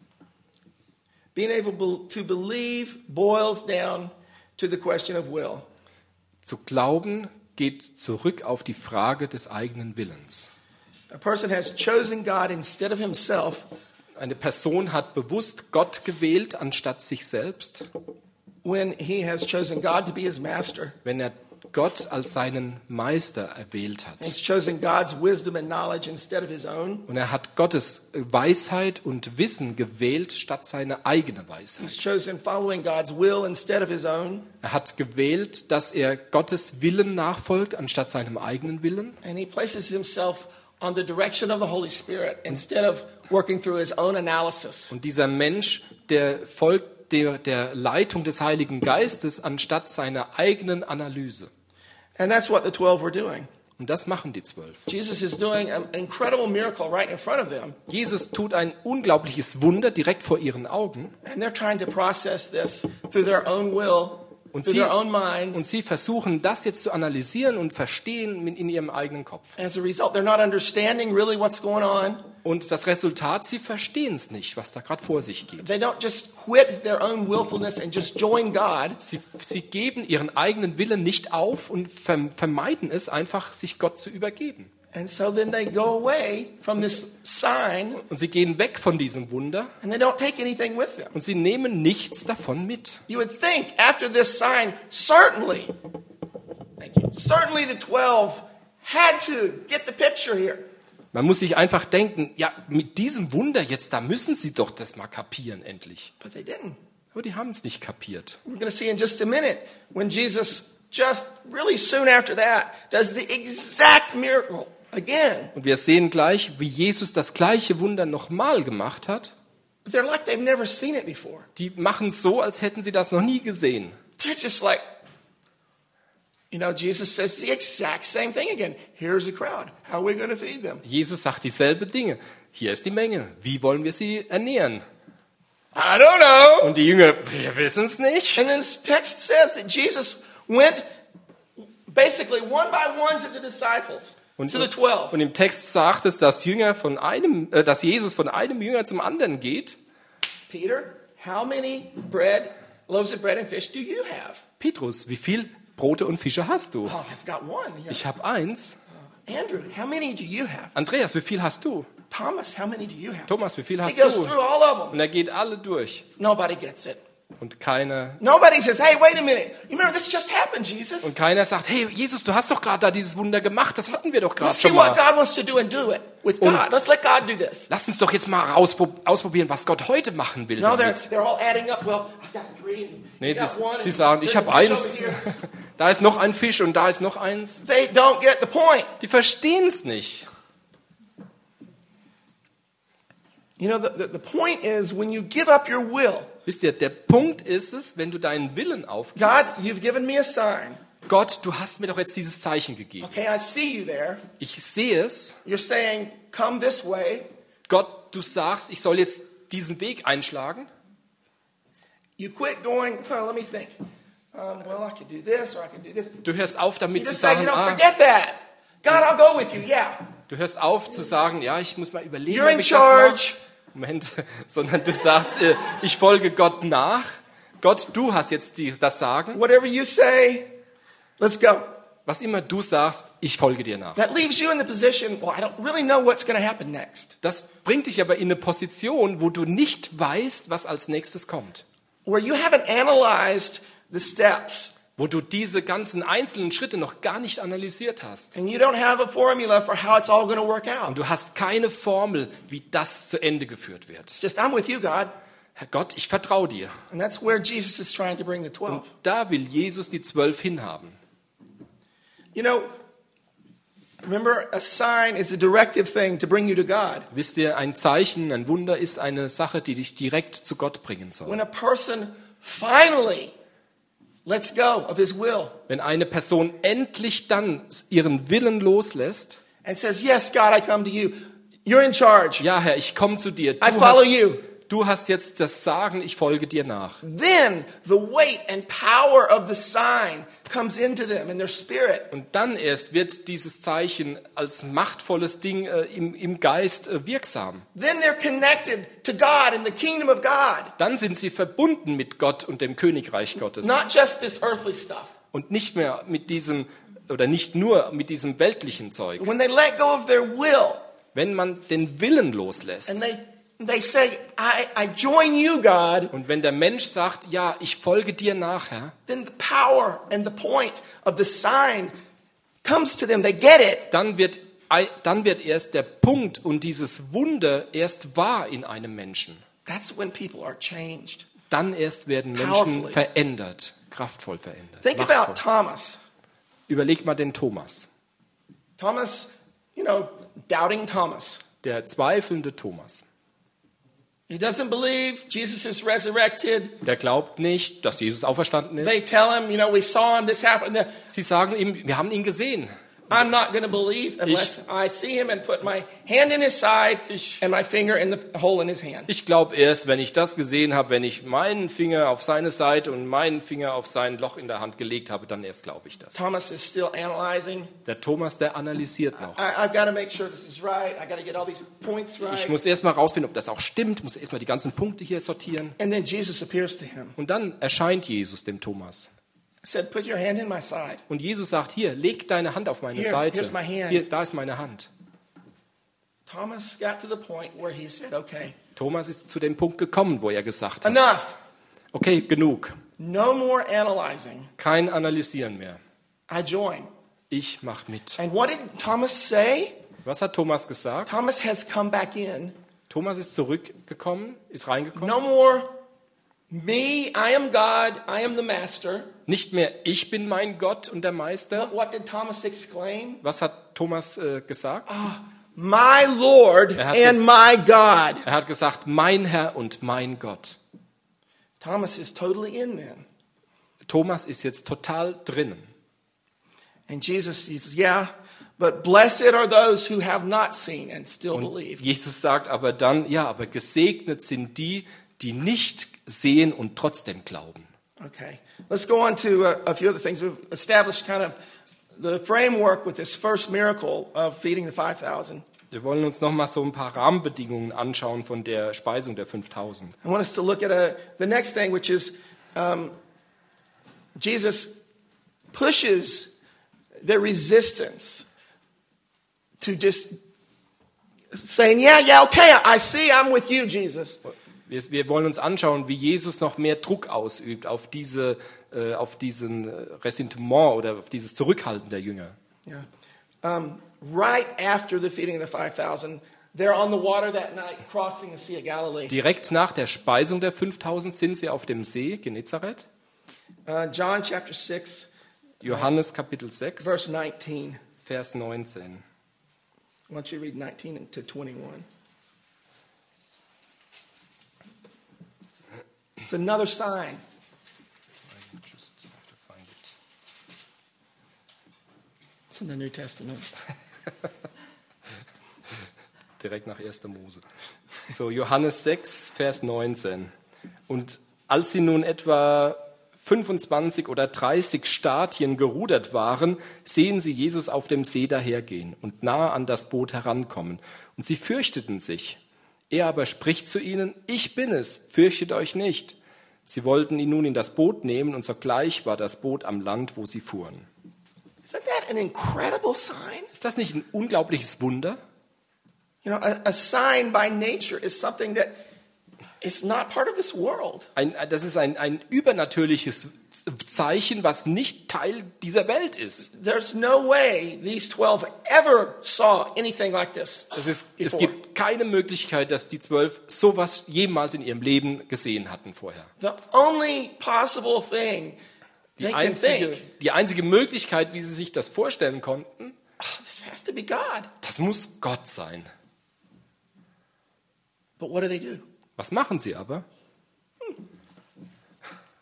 Being able to believe boils down to the question of will. Zu glauben geht zurück auf die Frage des eigenen Willens. A person has chosen God instead of himself Eine Person hat bewusst Gott gewählt anstatt sich selbst, when he has chosen God to be his master. wenn er Gott als seinen Meister erwählt hat. He's chosen God's wisdom and knowledge instead of his own. Und er hat Gottes Weisheit und Wissen gewählt statt seine eigene Weisheit. He's chosen following God's will instead of his own. Er hat gewählt, dass er Gottes Willen nachfolgt anstatt seinem eigenen Willen. And he places himself on the direction of the Holy Spirit instead of working through his own analysis. Und dieser Mensch, der folgt der, der Leitung des Heiligen Geistes anstatt seiner eigenen Analyse. And that's what the twelve were doing. Und das machen die Zwölf. Jesus is doing an incredible miracle right in front of them. Jesus tut ein unglaubliches Wunder direkt vor ihren Augen. And they're trying to process this through their own will, Und through sie, their own mind. und sie versuchen, das jetzt zu analysieren und verstehen in ihrem eigenen Kopf. As a result, they're not understanding really what's going on. Und das Resultat, sie verstehen es nicht, was da gerade vor sich geht. They don't just quit their own willfulness and just join God. Sie, sie geben ihren eigenen Willen nicht auf und verm- vermeiden es einfach, sich Gott zu übergeben. And so then they go away from this sign Und sie gehen weg von diesem Wunder and they don't take anything with them. und sie nehmen nichts davon mit. You would think after this sign, certainly, thank you, certainly the twelve had to get the picture here. Man muss sich einfach denken, ja, mit diesem Wunder jetzt, da müssen sie doch das mal kapieren endlich. But they didn't. Aber die haben es nicht kapiert. We're going to see in just a minute when Jesus, just really soon after that, does the exact miracle again. Und wir sehen gleich, wie Jesus das gleiche Wunder nochmal gemacht hat. They're like they've never seen it before. Die machen es so, als hätten sie das noch nie gesehen. They're just like, you know, Jesus says the exact same thing again. Here's a crowd. How are we going to feed them? Jesus sagt dieselbe Dinge. Hier ist die Menge. Wie wollen wir sie ernähren? I don't know. Und die Jünger, wir wissen es nicht. And then this text says that Jesus went basically one by one to the disciples, Und, to the twelve. und im Text sagt es, dass, Jünger von einem, äh, dass Jesus von einem Jünger zum anderen geht. Peter, how many bread, loaves of bread and fish do you have? Petrus, wie viel Brote und Fische hast du? Oh, I've got one. Yeah. Ich habe eins. Andrew, how many do you have? Andreas, wie viel hast du? Thomas, how many do you have? Thomas, wie viel He hast goes du? through all of them. Und er geht alle durch. Nobody gets it. Und keiner, Nobody says, hey, wait a minute. You remember this just happened, Jesus? und keiner sagt, hey Jesus, du hast doch gerade da dieses Wunder gemacht. Das hatten wir doch gerade Let's see schon what mal. God wants to do and do it with God. Let's let God do this. Lass uns doch jetzt mal rauspro- ausprobieren, was Gott heute machen will No, they're, damit. they're all adding up. Well, I've got three. And Nee, you sie, got one, sie and sagen, ich there's habe a fish eins, over here. da ist noch ein Fisch und da ist noch eins. They don't get the point. Die verstehen es nicht. You know, the, the, the point is when you give up your will, Wisst ihr, der Punkt ist es, wenn du deinen Willen aufgibst. God, you've given me a sign. Gott, du hast mir doch jetzt dieses Zeichen gegeben. Okay, I see you there. Ich sehe es. You're saying, come this way. Gott, du sagst, ich soll jetzt diesen Weg einschlagen. You quit going, huh, let me think. Um, well, I could do this or I could do this. Du hörst auf You damit zu just say, you sagen, know, ah, forget that. God, I'll go with you, yeah. du hörst auf zu sagen, ja, ich muss mal überlegen, You're ob in ich das mache. charge. Moment, sondern du sagst, äh, ich folge Gott nach. Gott, du hast jetzt die, das Sagen. Whatever you say, let's go. Was immer du sagst, ich folge dir nach. That leaves you in the position, well, I don't really know what's going to happen next. Das bringt dich aber in eine Position, wo du nicht weißt, was als nächstes kommt. Where you haven't analyzed the steps Wo du diese ganzen einzelnen Schritte noch gar nicht analysiert hast. and you don't have a formula for how it's all going to work out. Und du hast keine Formel, wie das zu Ende geführt wird. It's just, I'm with you, God. Herr Gott, ich vertraue dir. And that's where Jesus is trying to bring the twelve. Da will Jesus die Zwölf hinhaben. You know, remember, a sign is a directive thing to bring you to God. Wisst ihr, ein Zeichen, ein Wunder ist eine Sache, die dich direkt zu Gott bringen soll. When a person finally lets go of his will Wenn eine Person endlich dann ihren Willen loslässt, and says, yes, God, I come to you. You're in charge. ja Herr, ich komme zu dir. Du I follow hast, you. du hast jetzt das Sagen, ich folge dir nach. Then the weight and power of the sign comes into them in their spirit. Und dann erst wird dieses Zeichen als machtvolles Ding äh, im, im Geist äh, wirksam. Then they're connected to God and the kingdom of God. Dann sind sie verbunden mit Gott und dem Königreich Gottes. Not just this earthly stuff. Und nicht mehr mit diesem, oder nicht nur mit diesem weltlichen Zeug. When they let go of their will Wenn man den Willen loslässt and they they say, I, I join you, God, und wenn der Mensch sagt, ja, ich folge dir nach, Herr, then the power and the point of the sign comes to them. They get it. dann wird, dann wird erst der Punkt und dieses Wunder erst wahr in einem Menschen. That's when people are changed. Dann erst werden Menschen Powerfully. verändert, kraftvoll verändert. Think machtvoll. about Thomas. Überleg mal den Thomas, Thomas, you know, doubting Thomas. der zweifelnde Thomas. He doesn't believe Jesus is resurrected. Der glaubt nicht, dass Jesus auferstanden They ist. tell him, you know, we saw him, this happened. Sie sagen ihm, wir haben ihn gesehen. I'm not going to believe unless I see him and put my hand in his side Ich- and my finger in the hole in his hand. Ich glaube erst, wenn ich das gesehen habe, wenn ich meinen Finger auf seine Seite und meinen Finger auf sein Loch in der Hand gelegt habe, dann erst glaube ich das. Thomas is still analyzing. Der Thomas, der analysiert noch. I, I've got to make sure this is right. I got to get all these points right. Ich muss erst mal rausfinden, ob das auch stimmt, muss erst mal die ganzen Punkte hier sortieren. And then Jesus appears to him. Und dann erscheint Jesus dem Thomas. He said, put your hand in my side. Und Jesus sagt, hier, leg deine Hand auf meine Here, Seite. here's my hand. Hier, da ist meine Hand. Thomas got to the point where he said, okay, Thomas ist zu dem Punkt gekommen, wo er gesagt hat, enough. okay, genug. No more analyzing. Kein Analysieren mehr. I join. Ich mach mit. And what did Thomas say? Was hat Thomas gesagt? Thomas has come back in. Thomas ist zurückgekommen, ist reingekommen. No more me, I am God, I am the master. Nicht mehr ich bin mein Gott und der Meister. What, what did Thomas exclaim? Was hat Thomas äh, gesagt? My Lord Er hat and ges- my God. Er hat gesagt, mein Herr und mein Gott. Thomas is totally in then. Thomas ist jetzt total drinnen. And Jesus says, yeah, but blessed are those who have not seen and still Und believe. Jesus sagt aber dann, ja, aber gesegnet sind die, die nicht sehen und trotzdem glauben. Okay, let's go on to a, a few other things. We've established kind of the framework with this first miracle of feeding the five thousand. Wir wollen uns noch mal so ein paar Rahmenbedingungen anschauen von der Speisung der fünftausend. I want us to look at a, the next thing, which is um, Jesus pushes their resistance to just saying, yeah, yeah, okay, I see, I'm with you, Jesus. Wir, wir wollen uns anschauen, wie Jesus noch mehr Druck ausübt auf, diese, äh, auf diesen äh, Ressentiment oder auf dieses Zurückhalten der Jünger. Yeah. Um, right after the feeding of the five thousand, they're on the water that night, crossing the Sea of Galilee. Direkt nach der Speisung der fünftausend sind sie auf dem See Genezareth. Uh, John chapter six, Johannes Kapitel sechs, verse nineteen. Vers neunzehn. Why don't you read nineteen to twenty-one? It's another sign. It's in the New Testament. Direkt nach erster Mose. So, Johannes sechs, Vers neunzehn. Und als sie nun etwa fünfundzwanzig oder dreißig Stadien gerudert waren, sehen sie Jesus auf dem See dahergehen und nahe an das Boot herankommen. Und sie fürchteten sich. Er aber spricht zu ihnen, ich bin es, fürchtet euch nicht. Sie wollten ihn nun in das Boot nehmen und sogleich war das Boot am Land, wo sie fuhren. Isn't that an incredible sign? Ist das nicht ein unglaubliches Wunder? You know, a, a sign by nature is something that is not part of this world. Ein, das ist ein, ein übernatürliches Zeichen, was nicht Teil dieser Welt ist. There's no way these twelve ever saw anything like this Es, ist, es before. gibt keine Möglichkeit, dass die zwölf sowas jemals in ihrem Leben gesehen hatten vorher. The only possible thing Die they can einzige, think, die einzige Möglichkeit, wie sie sich das vorstellen konnten, oh, this has to be God. das muss Gott sein. But what do they do? Was machen sie aber?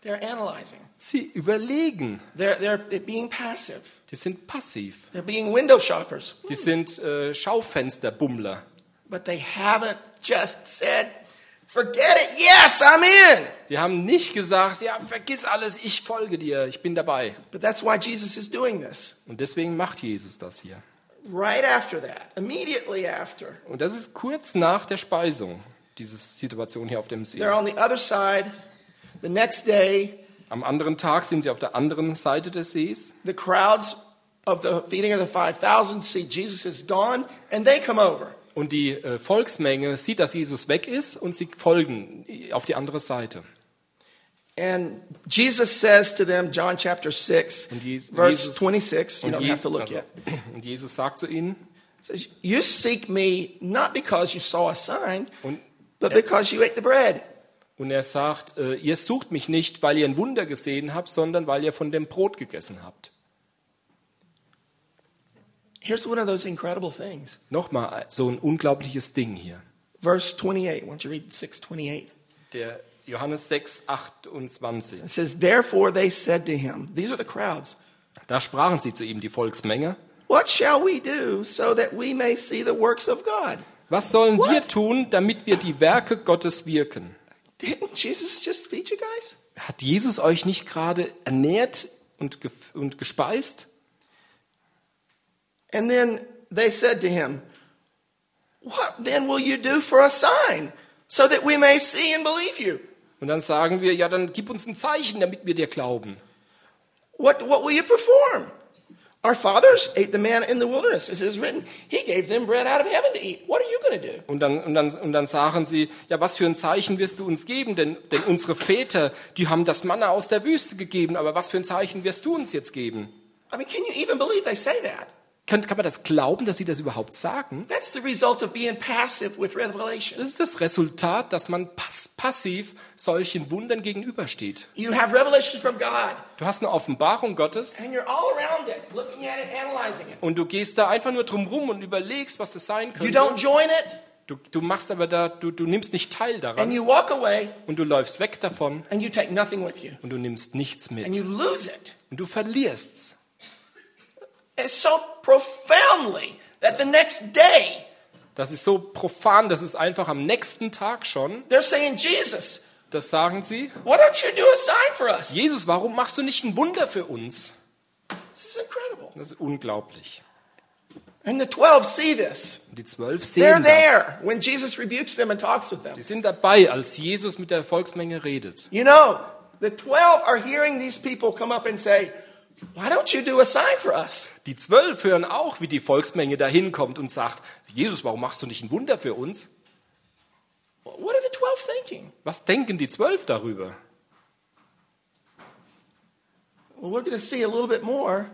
They're analyzing. Sie überlegen. They're, they're being passive. Die sind passiv. They're being window shoppers. Die sind äh, Schaufensterbummler. But they haven't just said, forget it, yes, I'm in. Die haben nicht gesagt, ja, vergiss alles, ich folge dir, ich bin dabei. But that's why Jesus is doing this. Und deswegen macht Jesus das hier. Right after that, immediately after, Und das ist kurz nach der Speisung, diese Situation hier auf dem See. they're on the other side. The next day, Am anderen Tag sind sie auf der anderen Seite des Sees. the crowds of the feeding of the five thousand see Jesus is gone, and they come over. Und die äh, Volksmenge sieht, dass Jesus weg ist und sie folgen auf die andere Seite. And Jesus says to them, John chapter six, Und Je- verse Jesus- twenty-six, you Und, don't have to Jesus, look also, yet. und Jesus sagt zu ihnen, Says, you seek me not because you saw a sign, und, but because you ate the bread. und er sagt, äh, ihr sucht mich nicht, weil ihr ein Wunder gesehen habt, sondern weil ihr von dem Brot gegessen habt. Here's one of those incredible things. Nochmal so ein unglaubliches Ding hier. Verse twenty-eight. Why don't you read six twenty-eight? Der Johannes sechs, achtundzwanzig. It says, therefore they said to him, these are the crowds, Da sprachen sie zu ihm, die Volksmenge, what shall we do so that we may see the works of God? was sollen wir What? tun, damit wir die Werke Gottes wirken? Didn't Jesus just feed you guys? Hat Jesus euch nicht gerade ernährt und, ge und gespeist? And then they said to him, what then will you do for a sign so that we may see and believe you? Und dann sagen wir, ja, dann gib uns ein Zeichen, damit wir dir glauben. What, what will you perform? Our fathers ate the manna in the wilderness. As it is written, he gave them bread out of heaven to eat. What are you going to do? Und dann, und, dann, und dann sagen sie, ja, was für ein Zeichen wirst du uns geben? Denn, denn unsere Väter, die haben das Manna aus der Wüste gegeben, aber was für ein Zeichen wirst du uns jetzt geben? I mean, can you even believe they say that? Kann, kann man das glauben, dass sie das überhaupt sagen? That's the result of being passive with revelation. Das ist das Resultat, dass man pass passiv solchen Wundern gegenübersteht. You have revelation from God, Du hast eine Offenbarung Gottes and you're all around it, looking at it, analyzing it. und du gehst da einfach nur drum rum und überlegst, was das sein You könnte. don't join it, Du, du machst aber da, du, du nimmst nicht teil and daran you walk away, und du läufst weg davon and you take nothing with you, und du nimmst nichts and mit you lose it. und du verlierst's. It's so profoundly that the next day Das ist so profan, das ist einfach am nächsten Tag schon. they're saying, Jesus, Das sagen sie. why don't you do a sign for us? Jesus, warum machst du nicht ein Wunder für uns? This is incredible. Das ist unglaublich. And the twelve see this. Und die zwölf They're sehen das. there when Jesus rebukes them and talks with them. Die sind dabei, als Jesus mit der Volksmenge redet. You know, the twelve are hearing these people come up and say, why don't you do a sign for us? Die zwölf hören auch, wie die Volksmenge dahin kommt und sagt, Jesus, warum machst du nicht ein Wunder für uns? What are the twelve thinking? Was denken die zwölf darüber? Well, we're going to see a little bit more.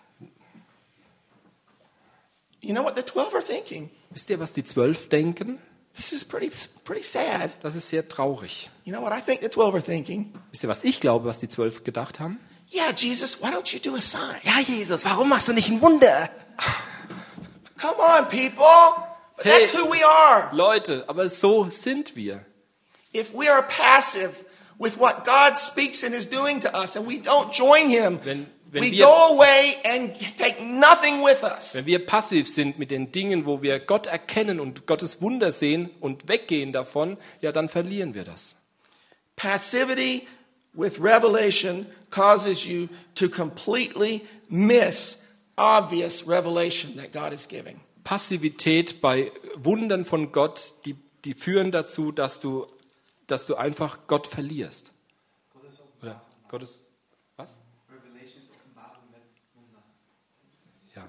You know what the twelve are thinking? Wisst ihr, was die zwölf denken? This is pretty, pretty sad. Das ist sehr traurig. You know what I think the twelve are thinking? Wisst ihr, was ich glaube, was die zwölf gedacht haben? Yeah, Jesus, why don't you do a sign? Ja, Jesus, warum machst du nicht ein Wunder? Come on, people. But Hey. that's who we are. Leute, aber so sind wir. If we are passive with what God speaks and is doing to us and we don't join him, Wenn- wenn we wir- go away and take nothing with us. Wenn wir passiv sind mit den Dingen, wo wir Gott erkennen und Gottes Wunder sehen und weggehen davon, ja, dann verlieren wir das. Passivity with revelation causes you to completely miss obvious revelation that God is giving. Passivität bei Wundern von Gott, die, die führen dazu, dass du, dass du einfach Gott verlierst. Oder Gottes, was? Ja.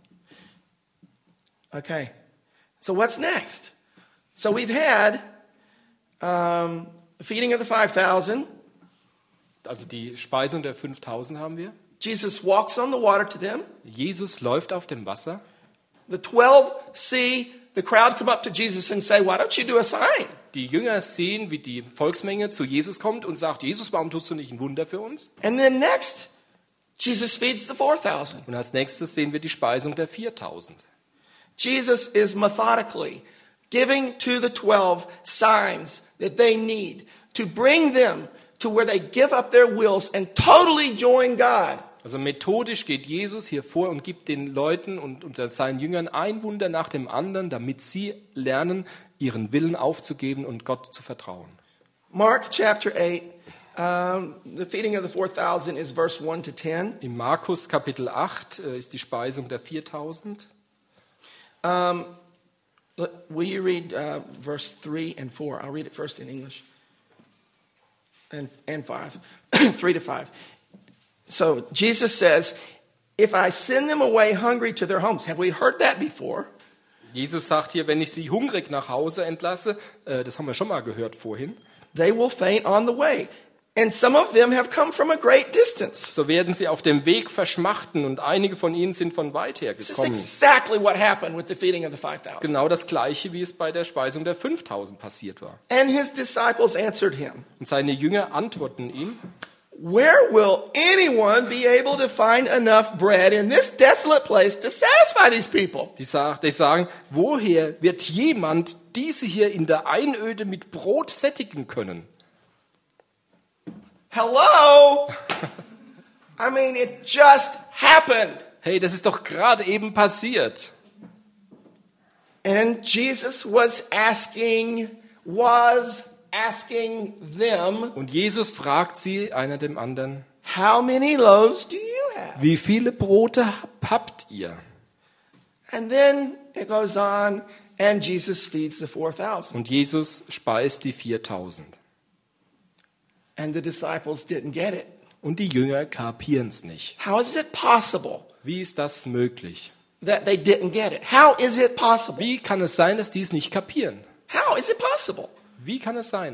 Okay, so what's next? So we've had um, the feeding of the five thousand. Also die Speisung der fünftausend haben wir. Jesus walks on the water to them. Jesus läuft auf dem Wasser. The twelve see the crowd come up to Jesus and say, why don't you do a sign? Die Jünger sehen, wie die Volksmenge zu Jesus kommt und sagt, Jesus, warum tust du nicht ein Wunder für uns? And then next, Jesus feeds the four thousand. Und als nächstes sehen wir die Speisung der viertausend. Jesus is methodically giving to the twelve signs that they need to bring them to where they give up their wills and totally join God. Also methodisch geht Jesus hier vor und gibt den Leuten und, und seinen Jüngern ein Wunder nach dem anderen, damit sie lernen, ihren Willen aufzugeben und Gott zu vertrauen. Mark chapter eight, um, the feeding of the four thousand is verse one to ten. In Markus Kapitel acht äh, ist die Speisung der viertausend. Um, let- will you read uh, verse three and four? I'll read it first in English. And, and five, three to five. So Jesus says, if I send them away hungry to their homes. Have we heard that before? Jesus sagt hier, wenn ich sie hungrig nach Hause entlasse, äh, das haben wir schon mal gehört vorhin, They will faint on the way. And some of them have come from a great distance. so werden sie auf dem Weg verschmachten und einige von ihnen sind von weit her This is gekommen. exactly what happened with the feeding of the five thousand. Genau das Gleiche, wie es bei der Speisung der fünftausend passiert war. And his disciples answered him, Und seine Jünger antworten ihm, where will anyone be able to find enough bread in this desolate place to satisfy these people? die, sag, die sagen, woher wird jemand diese hier in der Einöde mit Brot sättigen können? Hello? I mean, it just happened. Hey, das ist doch gerade eben passiert. And Jesus was asking, was asking them, Und Jesus fragt sie, einer dem anderen, how many loaves do you have? wie viele Brote hab- habt ihr? And then it goes on, and Jesus feeds the four thousand. Und Jesus speist die viertausend. And the disciples didn't get it. Und die Jünger kapieren's nicht. How is it possible Wie ist das möglich? that they didn't get it? How is it possible? Wie kann es sein, dass die es nicht kapieren? How is it possible? Wie kann es sein?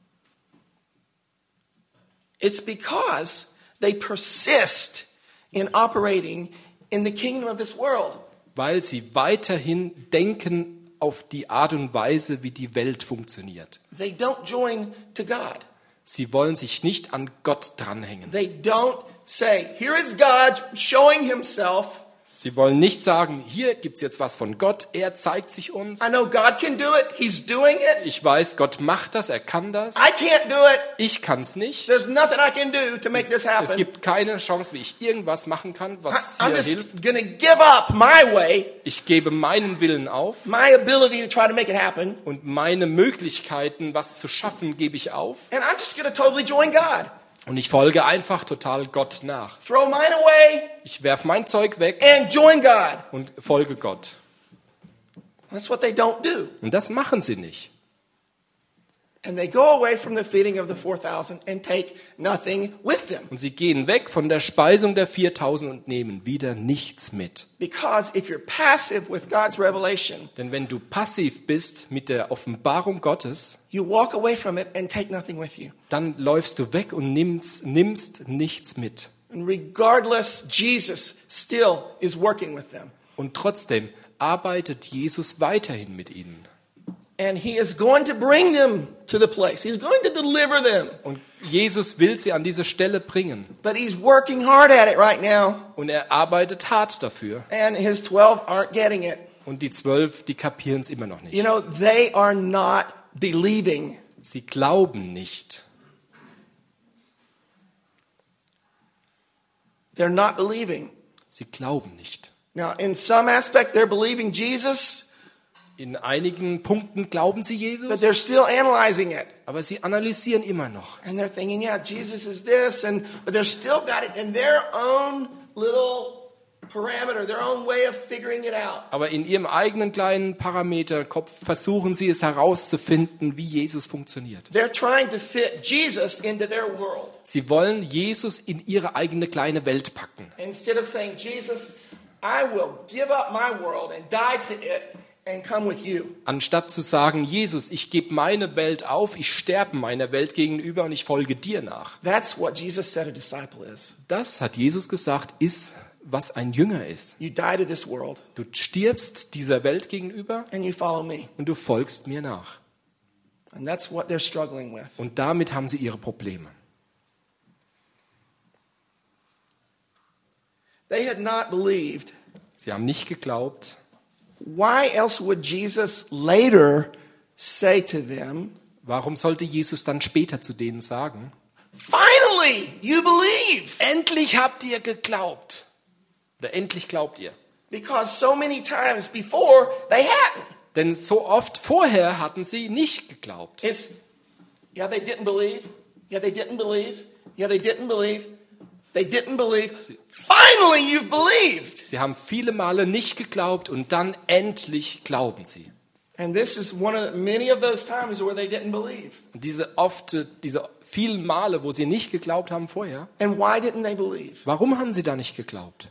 It's because they persist in operating in the kingdom of this world. Weil sie weiterhin denken auf die Art und Weise, wie die Welt funktioniert. They don't join to God. Sie wollen sich nicht an Gott dranhängen. They don't say, here is God showing himself. Sie wollen nicht sagen, hier gibt's jetzt was von Gott, er zeigt sich uns. I know God can do it. He's doing it. Ich weiß, Gott macht das, er kann das. I can't do it. Ich kann's nicht. There's nothing I can do to make this Es happen. gibt keine Chance, wie ich irgendwas machen kann, was I- I'm hier just hilft. going to give up my way, Ich gebe meinen Willen auf my ability to try to make it happen, und meine Möglichkeiten, was zu schaffen, gebe ich auf. and I'm just going to totally join God. Und ich folge einfach total Gott nach. Throw mine away Ich werf mein Zeug weg and join God. und folge Gott. That's what they don't do. Und das machen sie nicht. And they go away from the feeding of the four thousand and take nothing with them. Und sie gehen weg von der Speisung der viertausend und nehmen wieder nichts mit. Because if you're passive with God's revelation, Denn wenn du passiv bist mit der Offenbarung Gottes, you walk away from it and take nothing with you. dann läufst du weg und nimmst, nimmst nichts mit. And regardless, Jesus still is working with them. Und trotzdem arbeitet Jesus weiterhin mit ihnen. And he is going to bring them to the place. He's going to deliver them. Und Jesus will sie an diese Stelle bringen. But he's working hard at it right now. Und er arbeitet hart dafür. And his twelve aren't getting it. Und die zwölf, die kapieren es immer noch nicht. You know, they are not believing. Sie glauben nicht. They're not believing. Sie glauben nicht. Now, in some aspect, they're believing Jesus, In einigen Punkten glauben sie but Jesus, they're still analyzing it. aber sie analysieren immer noch. And they're thinking, yeah, Jesus is this, and but they're still got it in their own little parameter, their own way of figuring it out. Aber in ihrem eigenen kleinen Parameterkopf versuchen sie es herauszufinden, wie Jesus funktioniert. They're trying to fit Jesus into their world. Sie wollen Jesus in ihre eigene kleine Welt packen. Instead of saying, Jesus, I will give up my world and die to it and come with you. Anstatt zu sagen, Jesus, ich gebe meine Welt auf, ich sterbe meiner Welt gegenüber und ich folge dir nach. That's what Jesus said a disciple is. Das hat Jesus gesagt, ist, was ein Jünger ist. You die to this world Du stirbst dieser Welt gegenüber and you follow me. und du folgst mir nach. And that's what they're struggling with. Und damit haben sie ihre Probleme. They had not believed. Sie haben nicht geglaubt. Why else would Jesus later say to them, Warum sollte Jesus dann später zu denen sagen, Finally, you believe. Endlich habt ihr geglaubt. Oder endlich glaubt ihr. Because so many times before, they hadn't. Denn so oft vorher hatten sie nicht geglaubt. It's, yeah, they didn't believe. Yeah, they didn't believe. Yeah, they didn't believe. They didn't believe. Finally, you've believed. Sie haben viele Male nicht geglaubt und dann endlich glauben sie. And this is one of many of those times where they didn't believe. Und diese oft, diese vielen Male, wo sie nicht geglaubt haben vorher, And why didn't they believe? warum haben sie da nicht geglaubt?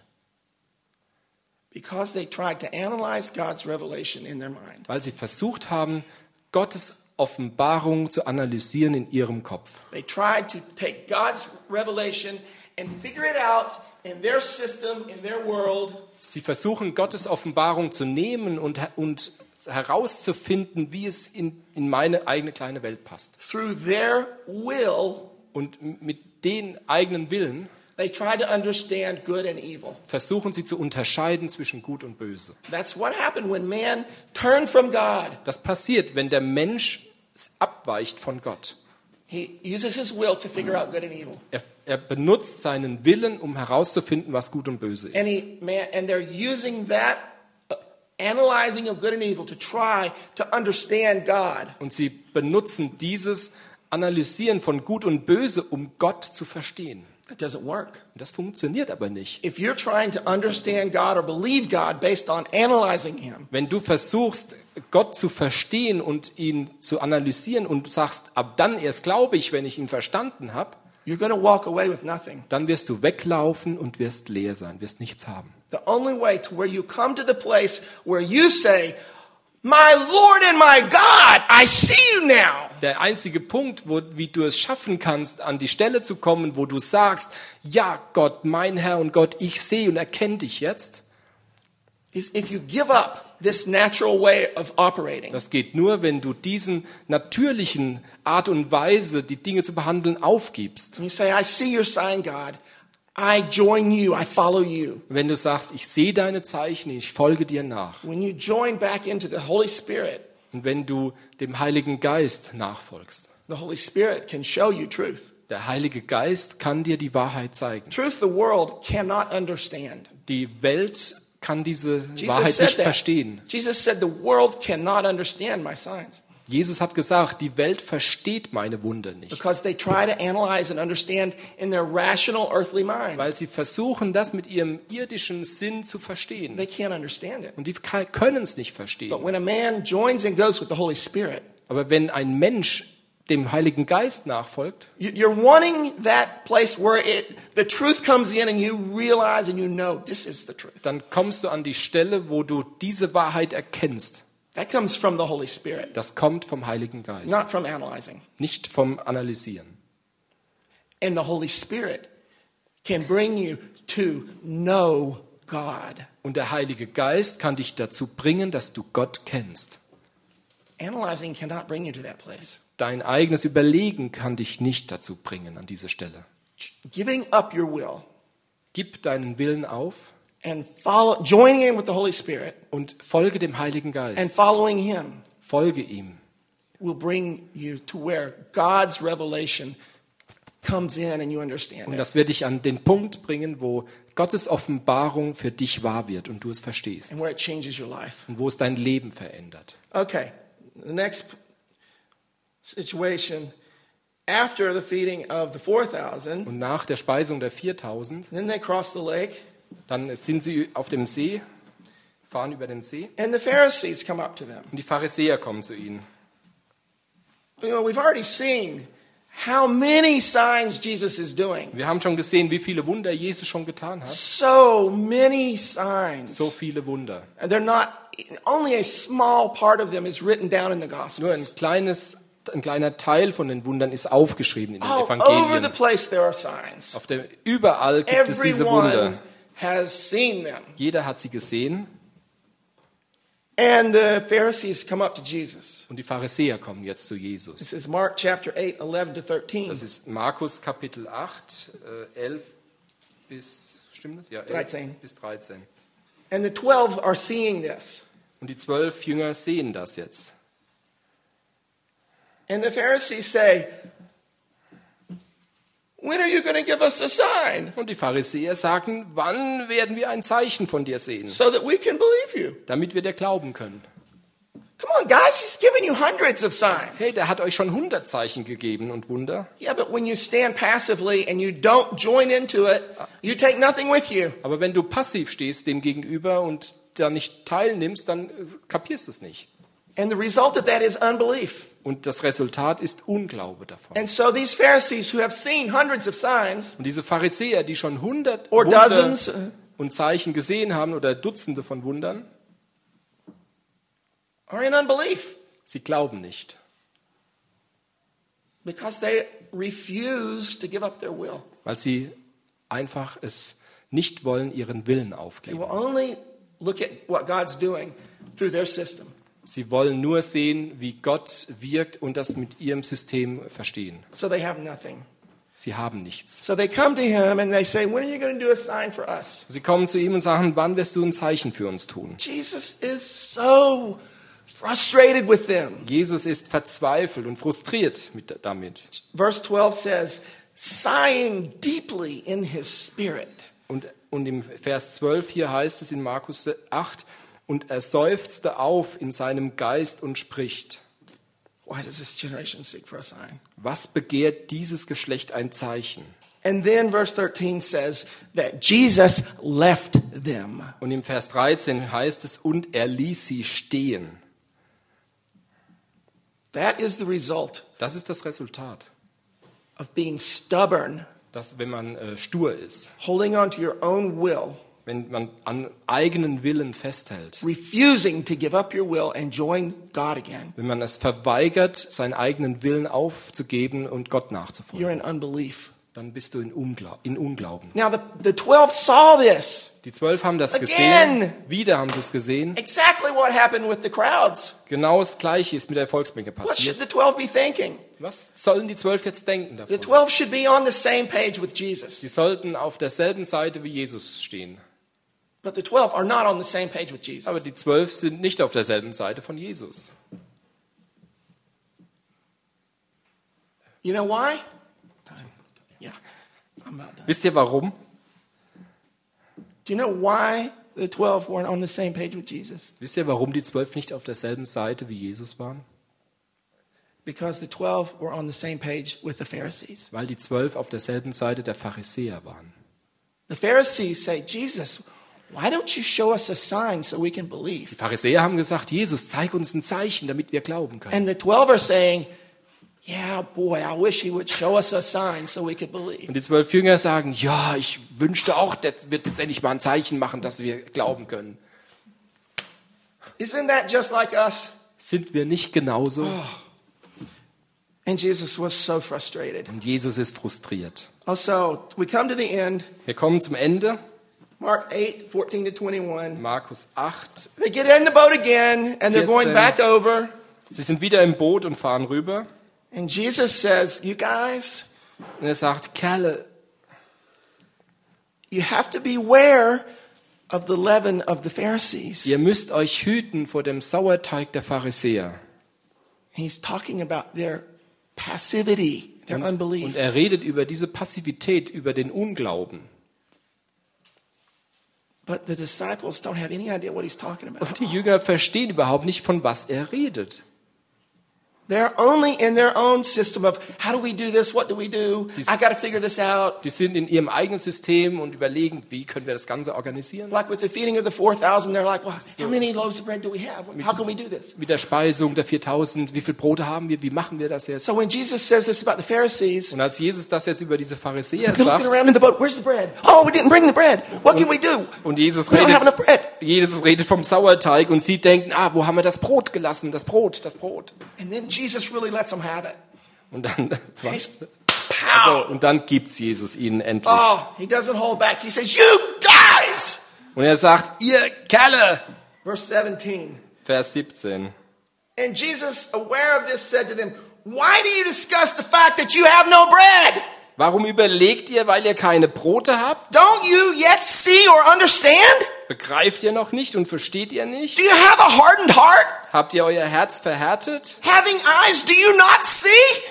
Because they tried to analyze God's revelation in their mind. Weil sie versucht haben, Gottes Offenbarung zu analysieren in ihrem Kopf. They tried to take God's revelation and figure it out in their system, in their world. Sie versuchen, Gottes Offenbarung zu nehmen und, und herauszufinden, wie es in, in meine eigene kleine Welt passt. Through their will, Und mit den eigenen Willen they try to understand good and evil. versuchen sie zu unterscheiden zwischen Gut und Böse. That's what happened when man turned from God. Das passiert, wenn der Mensch abweicht von Gott. He uses his will to figure out good and evil. Er, er benutzt seinen Willen, um herauszufinden, was Gut und Böse And ist. he man, and they're using that uh, analyzing of good and evil to try to understand God. Und sie benutzen dieses Analysieren von Gut und Böse, um Gott zu verstehen. It doesn't work. Das funktioniert aber nicht. If you're trying to understand God or believe God based on analyzing him, Wenn du versuchst, Gott zu verstehen und ihn zu analysieren und sagst, ab dann erst glaube ich, wenn ich ihn verstanden habe, you're going to walk away with nothing. dann wirst du weglaufen und wirst leer sein, wirst nichts haben. The only way to where you come to the place where you say, my Lord and my God, I see you now. Der einzige Punkt, wo, wie du es schaffen kannst, an die Stelle zu kommen, wo du sagst, ja Gott, mein Herr und Gott, ich sehe und erkenne dich jetzt, Is if you give up this natural way of operating. das geht nur, wenn du diesen natürlichen Art und Weise, die Dinge zu behandeln, aufgibst. And you say, I see your sign, God. I join you. I follow you. Wenn du sagst, ich sehe deine Zeichen, ich folge dir nach. When you join back into the Holy Spirit, Und wenn du dem Heiligen Geist nachfolgst. the Holy Spirit can show you truth. Der Heilige Geist kann dir die Wahrheit zeigen. Truth the world cannot understand. Die Welt kann diese Jesus Wahrheit said nicht that. verstehen. Jesus said the world cannot understand my signs Jesus hat gesagt, die Welt versteht meine Wunder nicht. because they try to analyze and understand in their rational earthly mind. Weil sie versuchen, das mit ihrem irdischen Sinn zu verstehen. They can't understand it. Und die können es nicht But verstehen. when a man joins and goes with the Holy Spirit, Aber wenn ein Mensch dem Heiligen Geist nachfolgt, you- you're wanting that place where it, the truth comes in and you realize and you know this is the truth. dann kommst du an die Stelle, wo du diese Wahrheit erkennst. That comes from the Holy Spirit, Das kommt vom Heiligen Geist, not from analyzing. nicht vom Analysieren. And the Holy Spirit can bring you to know God. Und der Heilige Geist kann dich dazu bringen, dass du Gott kennst. Analyzing cannot bring you to that place. Dein eigenes Überlegen kann dich nicht dazu bringen an diese Stelle. Giving up your will Gib deinen Willen auf and follow, joining in with the Holy Spirit und folge dem Heiligen and Geist. following Him Folge ihm. will bring you to where God's revelation comes in and you understand Und it. das wird dich an den Punkt bringen, wo Gottes Offenbarung für dich wahr wird und du es verstehst. And where it changes your life. Und wo es dein Leben verändert. Okay, the next situation after the feeding of the four thousand, Und nach der Speisung der viertausend, then they cross the lake, dann sind sie auf dem See, fahren über den See and the Pharisees come up to them. und die Pharisäer kommen zu ihnen. You know, we've already seen how many signs Jesus is doing. Wir haben schon gesehen, wie viele Wunder Jesus schon getan hat. So many signs. So viele Wunder. And they're not, only a small part of them is written down in the Nur ein Gospels. kleines, ein kleiner Teil von den Wundern ist aufgeschrieben in den All over the Evangelien. place there are signs. Auf der, überall gibt es diese Everyone Wunder. has seen them. Jeder hat sie gesehen And the Pharisees come up to Jesus. und die Pharisäer kommen jetzt zu Jesus. This is Mark chapter eight, eleven to thirteen. Das ist Markus Kapitel acht, äh, elf bis, stimmt das? Ja, elf dreizehn. bis dreizehn. And the twelve are seeing this. Und die zwölf Jünger sehen das jetzt. And the Pharisees say, when are you going to give us a sign Und die Pharisäer sagten, wann werden wir ein Zeichen von dir sehen, so that we can believe you? damit wir dir glauben können? Come on, guys, he's given you hundreds of signs. Hey, der hat euch schon hundert Zeichen gegeben und Wunder. Yeah, but when you stand passively and you don't join into it, you take nothing with you. Aber wenn du passiv stehst dem gegenüber und da nicht teilnimmst, dann äh, kapierst du es nicht. And the result of that is unbelief. Und das Resultat ist Unglaube davon. And so these Pharisees who have seen hundreds of signs Und diese Pharisäer, die schon hundert or Wunder dozens, und Zeichen gesehen haben oder Dutzende von Wundern, are in unbelief sie glauben nicht, because they refuse to give up their will. weil sie einfach es nicht wollen, ihren Willen They aufgeben. will only look at what God's doing through their system. Sie wollen nur sehen, wie Gott wirkt und das mit ihrem System verstehen. So they have nothing. Sie haben nichts. So they come to him and they say, when are you going to do a sign for us? Sie kommen zu ihm und sagen, wann wirst du ein Zeichen für uns tun? Jesus is so frustrated with them. Jesus ist verzweifelt und frustriert mit, damit. Verse twelve says, sighing deeply in his spirit. Und, und im Vers zwölf hier heißt es in Markus acht, und er seufzte auf in seinem Geist und spricht, Why does this generation seek for a sign? was begehrt dieses Geschlecht ein Zeichen? And then verse thirteen says that Jesus left them. Und im Vers dreizehn heißt es, und er ließ sie stehen. That is the result Das ist das Resultat, of being stubborn, dass wenn man äh, stur ist, holding on to your own will, wenn man an eigenen Willen festhält, refusing to give up your will and join God again. wenn man es verweigert, seinen eigenen Willen aufzugeben und Gott You're nachzufolgen, in unbelief. dann bist du in, Ungla in Unglauben. Now the, the twelve saw this. Die Zwölf haben das Again. gesehen, wieder haben sie es gesehen. Exactly what happened with the crowds. Genau das Gleiche ist mit der Volksmenge What should passiert. the twelve be thinking? Was sollen die Zwölf jetzt denken The davon? twelve should be on the same page with Jesus. Sie sollten auf derselben Seite wie Jesus stehen. But the twelve are not on the same page with Jesus. Aber die Zwölf sind nicht auf derselben Seite von Jesus. You know why? Yeah, I'm about done. Wisst ihr warum? Do you know why the twelve weren't on the same page with Jesus? Wisst ihr, warum die Zwölf nicht auf derselben Seite wie Jesus waren? Because the twelve were on the same page with the Pharisees. Weil die Zwölf auf derselben Seite der Pharisäer waren. The Pharisees say, Jesus, why don't you show us a sign so we can Die believe? Pharisäer haben gesagt, Jesus, zeig uns ein Zeichen, damit wir glauben können. And the twelve are saying, yeah, boy, I wish he would show us a sign so we could believe. Und die zwölf Jünger sagen, ja, ich wünschte auch, der wird jetzt endlich mal ein Zeichen machen, dass wir glauben können. Isn't that just like us? Sind wir nicht genauso? And Jesus was so frustrated. Und Jesus ist frustriert. Oh, so we come to the end. Wir kommen zum Ende. Mark eight, fourteen to twenty-one. Markus acht. They get in the boat again and they're going vierzehn. back over. Sie sind wieder im Boot und fahren rüber. And Jesus says, you guys, Und er sagt, Kerle, you have to beware of the leaven of the Pharisees. ihr müsst euch hüten vor dem Sauerteig der Pharisäer. He's talking about their passivity, their Und unbelief. er redet über diese Passivität, über den Unglauben. But the disciples don't have any idea what he's talking about. Und die Jünger verstehen überhaupt nicht, von was er redet. They're only in their own system of how do we do this? What do we do? Dies- I got to figure this out. Die sind in ihrem eigenen System und überlegen, wie können wir das Ganze organisieren. Like with the feeding of the four thousand, they're like, well, how many loaves of bread do we have? How can we do this? Mit der Speisung der viertausend, wie viel Brote haben wir, wie machen wir das jetzt? So when Jesus says this about the Pharisees, Und als Jesus das jetzt über diese Pharisäer they're looking sagt, around in the boat. Where's the bread? Oh, we didn't bring the bread. What can we do? und Jesus We don't have enough redet, bread. Jesus redet vom Sauerteig und sie denken, ah, wo haben wir das Brot gelassen? Das Brot, das Brot. And then Jesus really lets them have it. Und dann, He's, was? pow! Also, und dann gibt's Jesus ihnen endlich. Oh, he doesn't hold back. He says, you guys! Und er sagt, ihr Kerle, Verse seventeen. Vers siebzehn. And Jesus, aware of this, said to them, why do you discuss the fact that you have no bread? Warum überlegt ihr, weil ihr keine Brote habt? Don't you yet see or understand? Begreift ihr noch nicht und versteht ihr nicht? Do you have a hardened heart? Habt ihr euer Herz verhärtet? Having eyes, do you not see?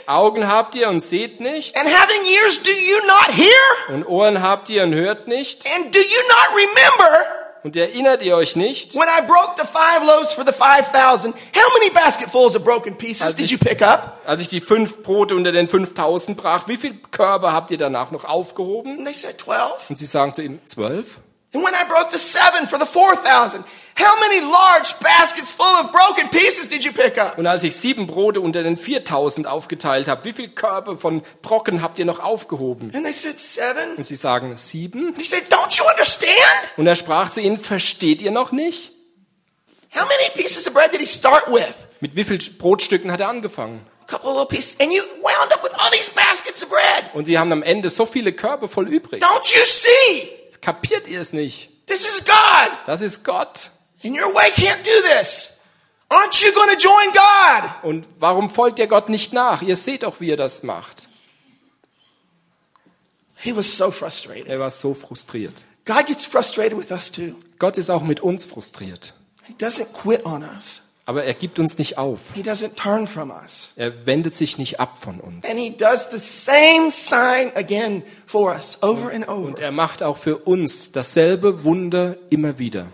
Augen habt ihr und seht nicht. And having ears, do you not hear? Und Ohren habt ihr und hört nicht. And do you not remember Und erinnert ihr euch nicht, when I broke the five loaves for the five thousand? How many basketfuls of broken pieces Als did ich- you pick up? als ich die fünf Brote unter den fünftausend brach, wie viele Körbe habt ihr danach noch aufgehoben? And they said, twelve. Und sie sagen zu ihm, zwölf. And when I broke the seven for the four thousand, how many large baskets full of broken pieces did you pick up? Und als ich sieben Brote unter den viertausend aufgeteilt habe, wie viele Körbe von Brocken habt ihr noch aufgehoben? And they said, seven. Und sie sagen, sieben. And he said, don't you understand? Und er sprach zu ihnen, versteht ihr noch nicht? How many pieces of bread did he start with? Mit wie vielen Brotstücken hat er angefangen? A couple of little pieces. And you wound up with all these baskets of bread. Und sie haben am Ende so viele Körbe voll übrig. Don't you see? Kapiert ihr es nicht? This is God. Das ist Gott. And your way can't do this. Aren't you going to join God? Und warum folgt ihr Gott nicht nach? Ihr seht doch, wie er das macht. He was so frustrated. Er war so frustriert. God gets frustrated with us too. Gott ist auch mit uns frustriert. He doesn't quit on us. Aber er gibt uns nicht auf. He doesn't turn from us. Er wendet sich nicht ab von uns. And he does the same sign again for us over and over. Und er macht auch für uns dasselbe Wunder immer wieder.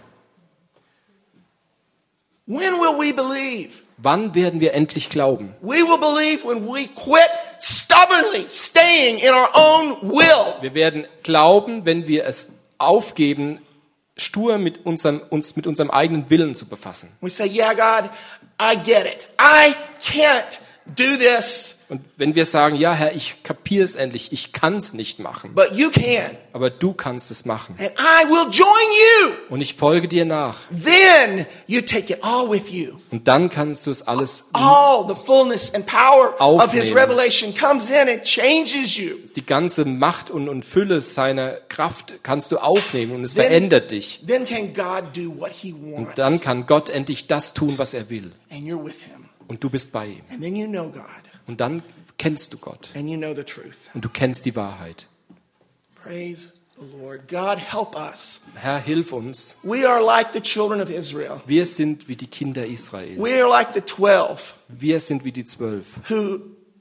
When will we believe? Wann werden wir endlich glauben? We will believe when we quit stubbornly staying in our own will. Wir werden glauben, wenn wir es aufgeben, stur mit unserem, uns mit unserem eigenen Willen zu befassen. We say, yeah, God, I get it. I can't do this, Und wenn wir sagen, ja Herr, ich kapiere es endlich, ich kann es nicht machen, but you can. aber du kannst es machen. And I will join you. Und ich folge dir nach. Then you take it all with you. Und dann kannst du es alles, All the fullness and power of his Aufnehmen. revelation comes in and changes you. die ganze Macht und, und Fülle seiner Kraft kannst du aufnehmen und es Then- verändert dich. Then can God do what he wants. Und dann kann Gott endlich das tun, was er will. And you're with him. Und du bist bei ihm. And then you know God. Und dann kennst du Gott. And you know the truth. Und du kennst die Wahrheit. Praise the Lord. God, help us. Herr, hilf uns. We are like the children of Israel. Wir sind wie die Kinder Israels. We are like the twelve Wir sind wie die Zwölf, who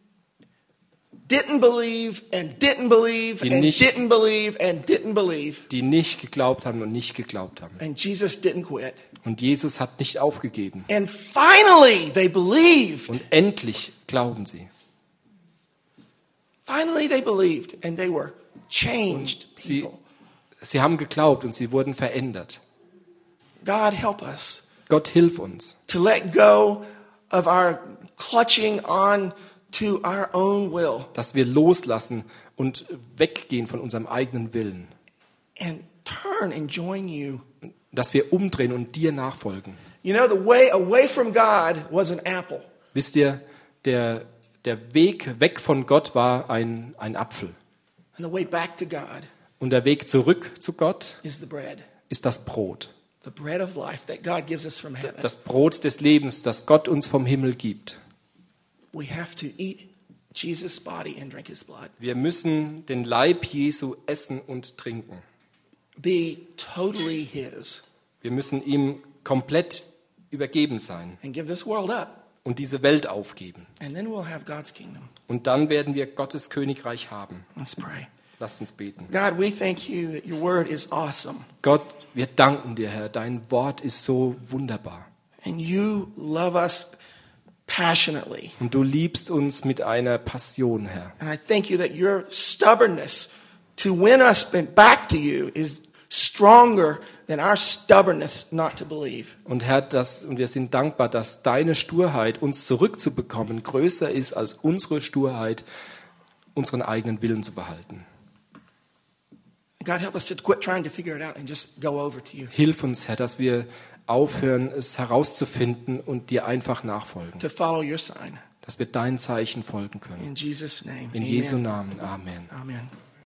didn't believe and didn't believe Die and nicht- didn't believe and didn't believe. die nicht geglaubt haben und nicht geglaubt haben. And Jesus didn't quit. Und Jesus hat nicht aufgegeben. And finally, they believed. Und endlich glauben sie. Finally, they believed, and they were changed Sie, people. sie haben geglaubt und sie wurden verändert. God, help us Gott, hilf uns, to let go of our clutching on to our own will dass wir loslassen und weggehen von unserem eigenen Willen. and turn and join you. Dass wir umdrehen und dir nachfolgen. You know, the way away from God was an apple. Wisst ihr, der, der Weg weg von Gott war ein, ein Apfel. And the way back to God Und der Weg zurück zu Gott is the bread. ist das Brot. The bread of life that God gives us from heaven. Das Brot des Lebens, das Gott uns vom Himmel gibt. We have to eat Jesus' body and drink his blood. Wir müssen den Leib Jesu essen und trinken. Be totally his Wir müssen ihm komplett übergeben sein and give this world up. und diese Welt aufgeben. And then we'll have God's kingdom. Und dann werden wir Gottes Königreich haben. Let's pray. Lasst uns beten. God, we thank you that your word is awesome. Gott, wir danken dir, Herr. Dein Wort ist so wunderbar. And you love us passionately. Und du liebst uns mit einer Passion, Herr. And I thank you that your stubbornness to win us back to you is stronger than our stubbornness not to believe. Und Herr, das, und wir sind dankbar, dass deine Sturheit, uns zurückzubekommen, größer ist als unsere Sturheit, unseren eigenen Willen zu behalten. God, help us to quit trying to figure it out and just go over to you. Hilf uns, Herr, dass wir aufhören, es herauszufinden und dir einfach nachfolgen. To follow your sign. Dass wir dein Zeichen folgen können. In Jesus' name. In amen. Jesu Namen. Amen. Amen.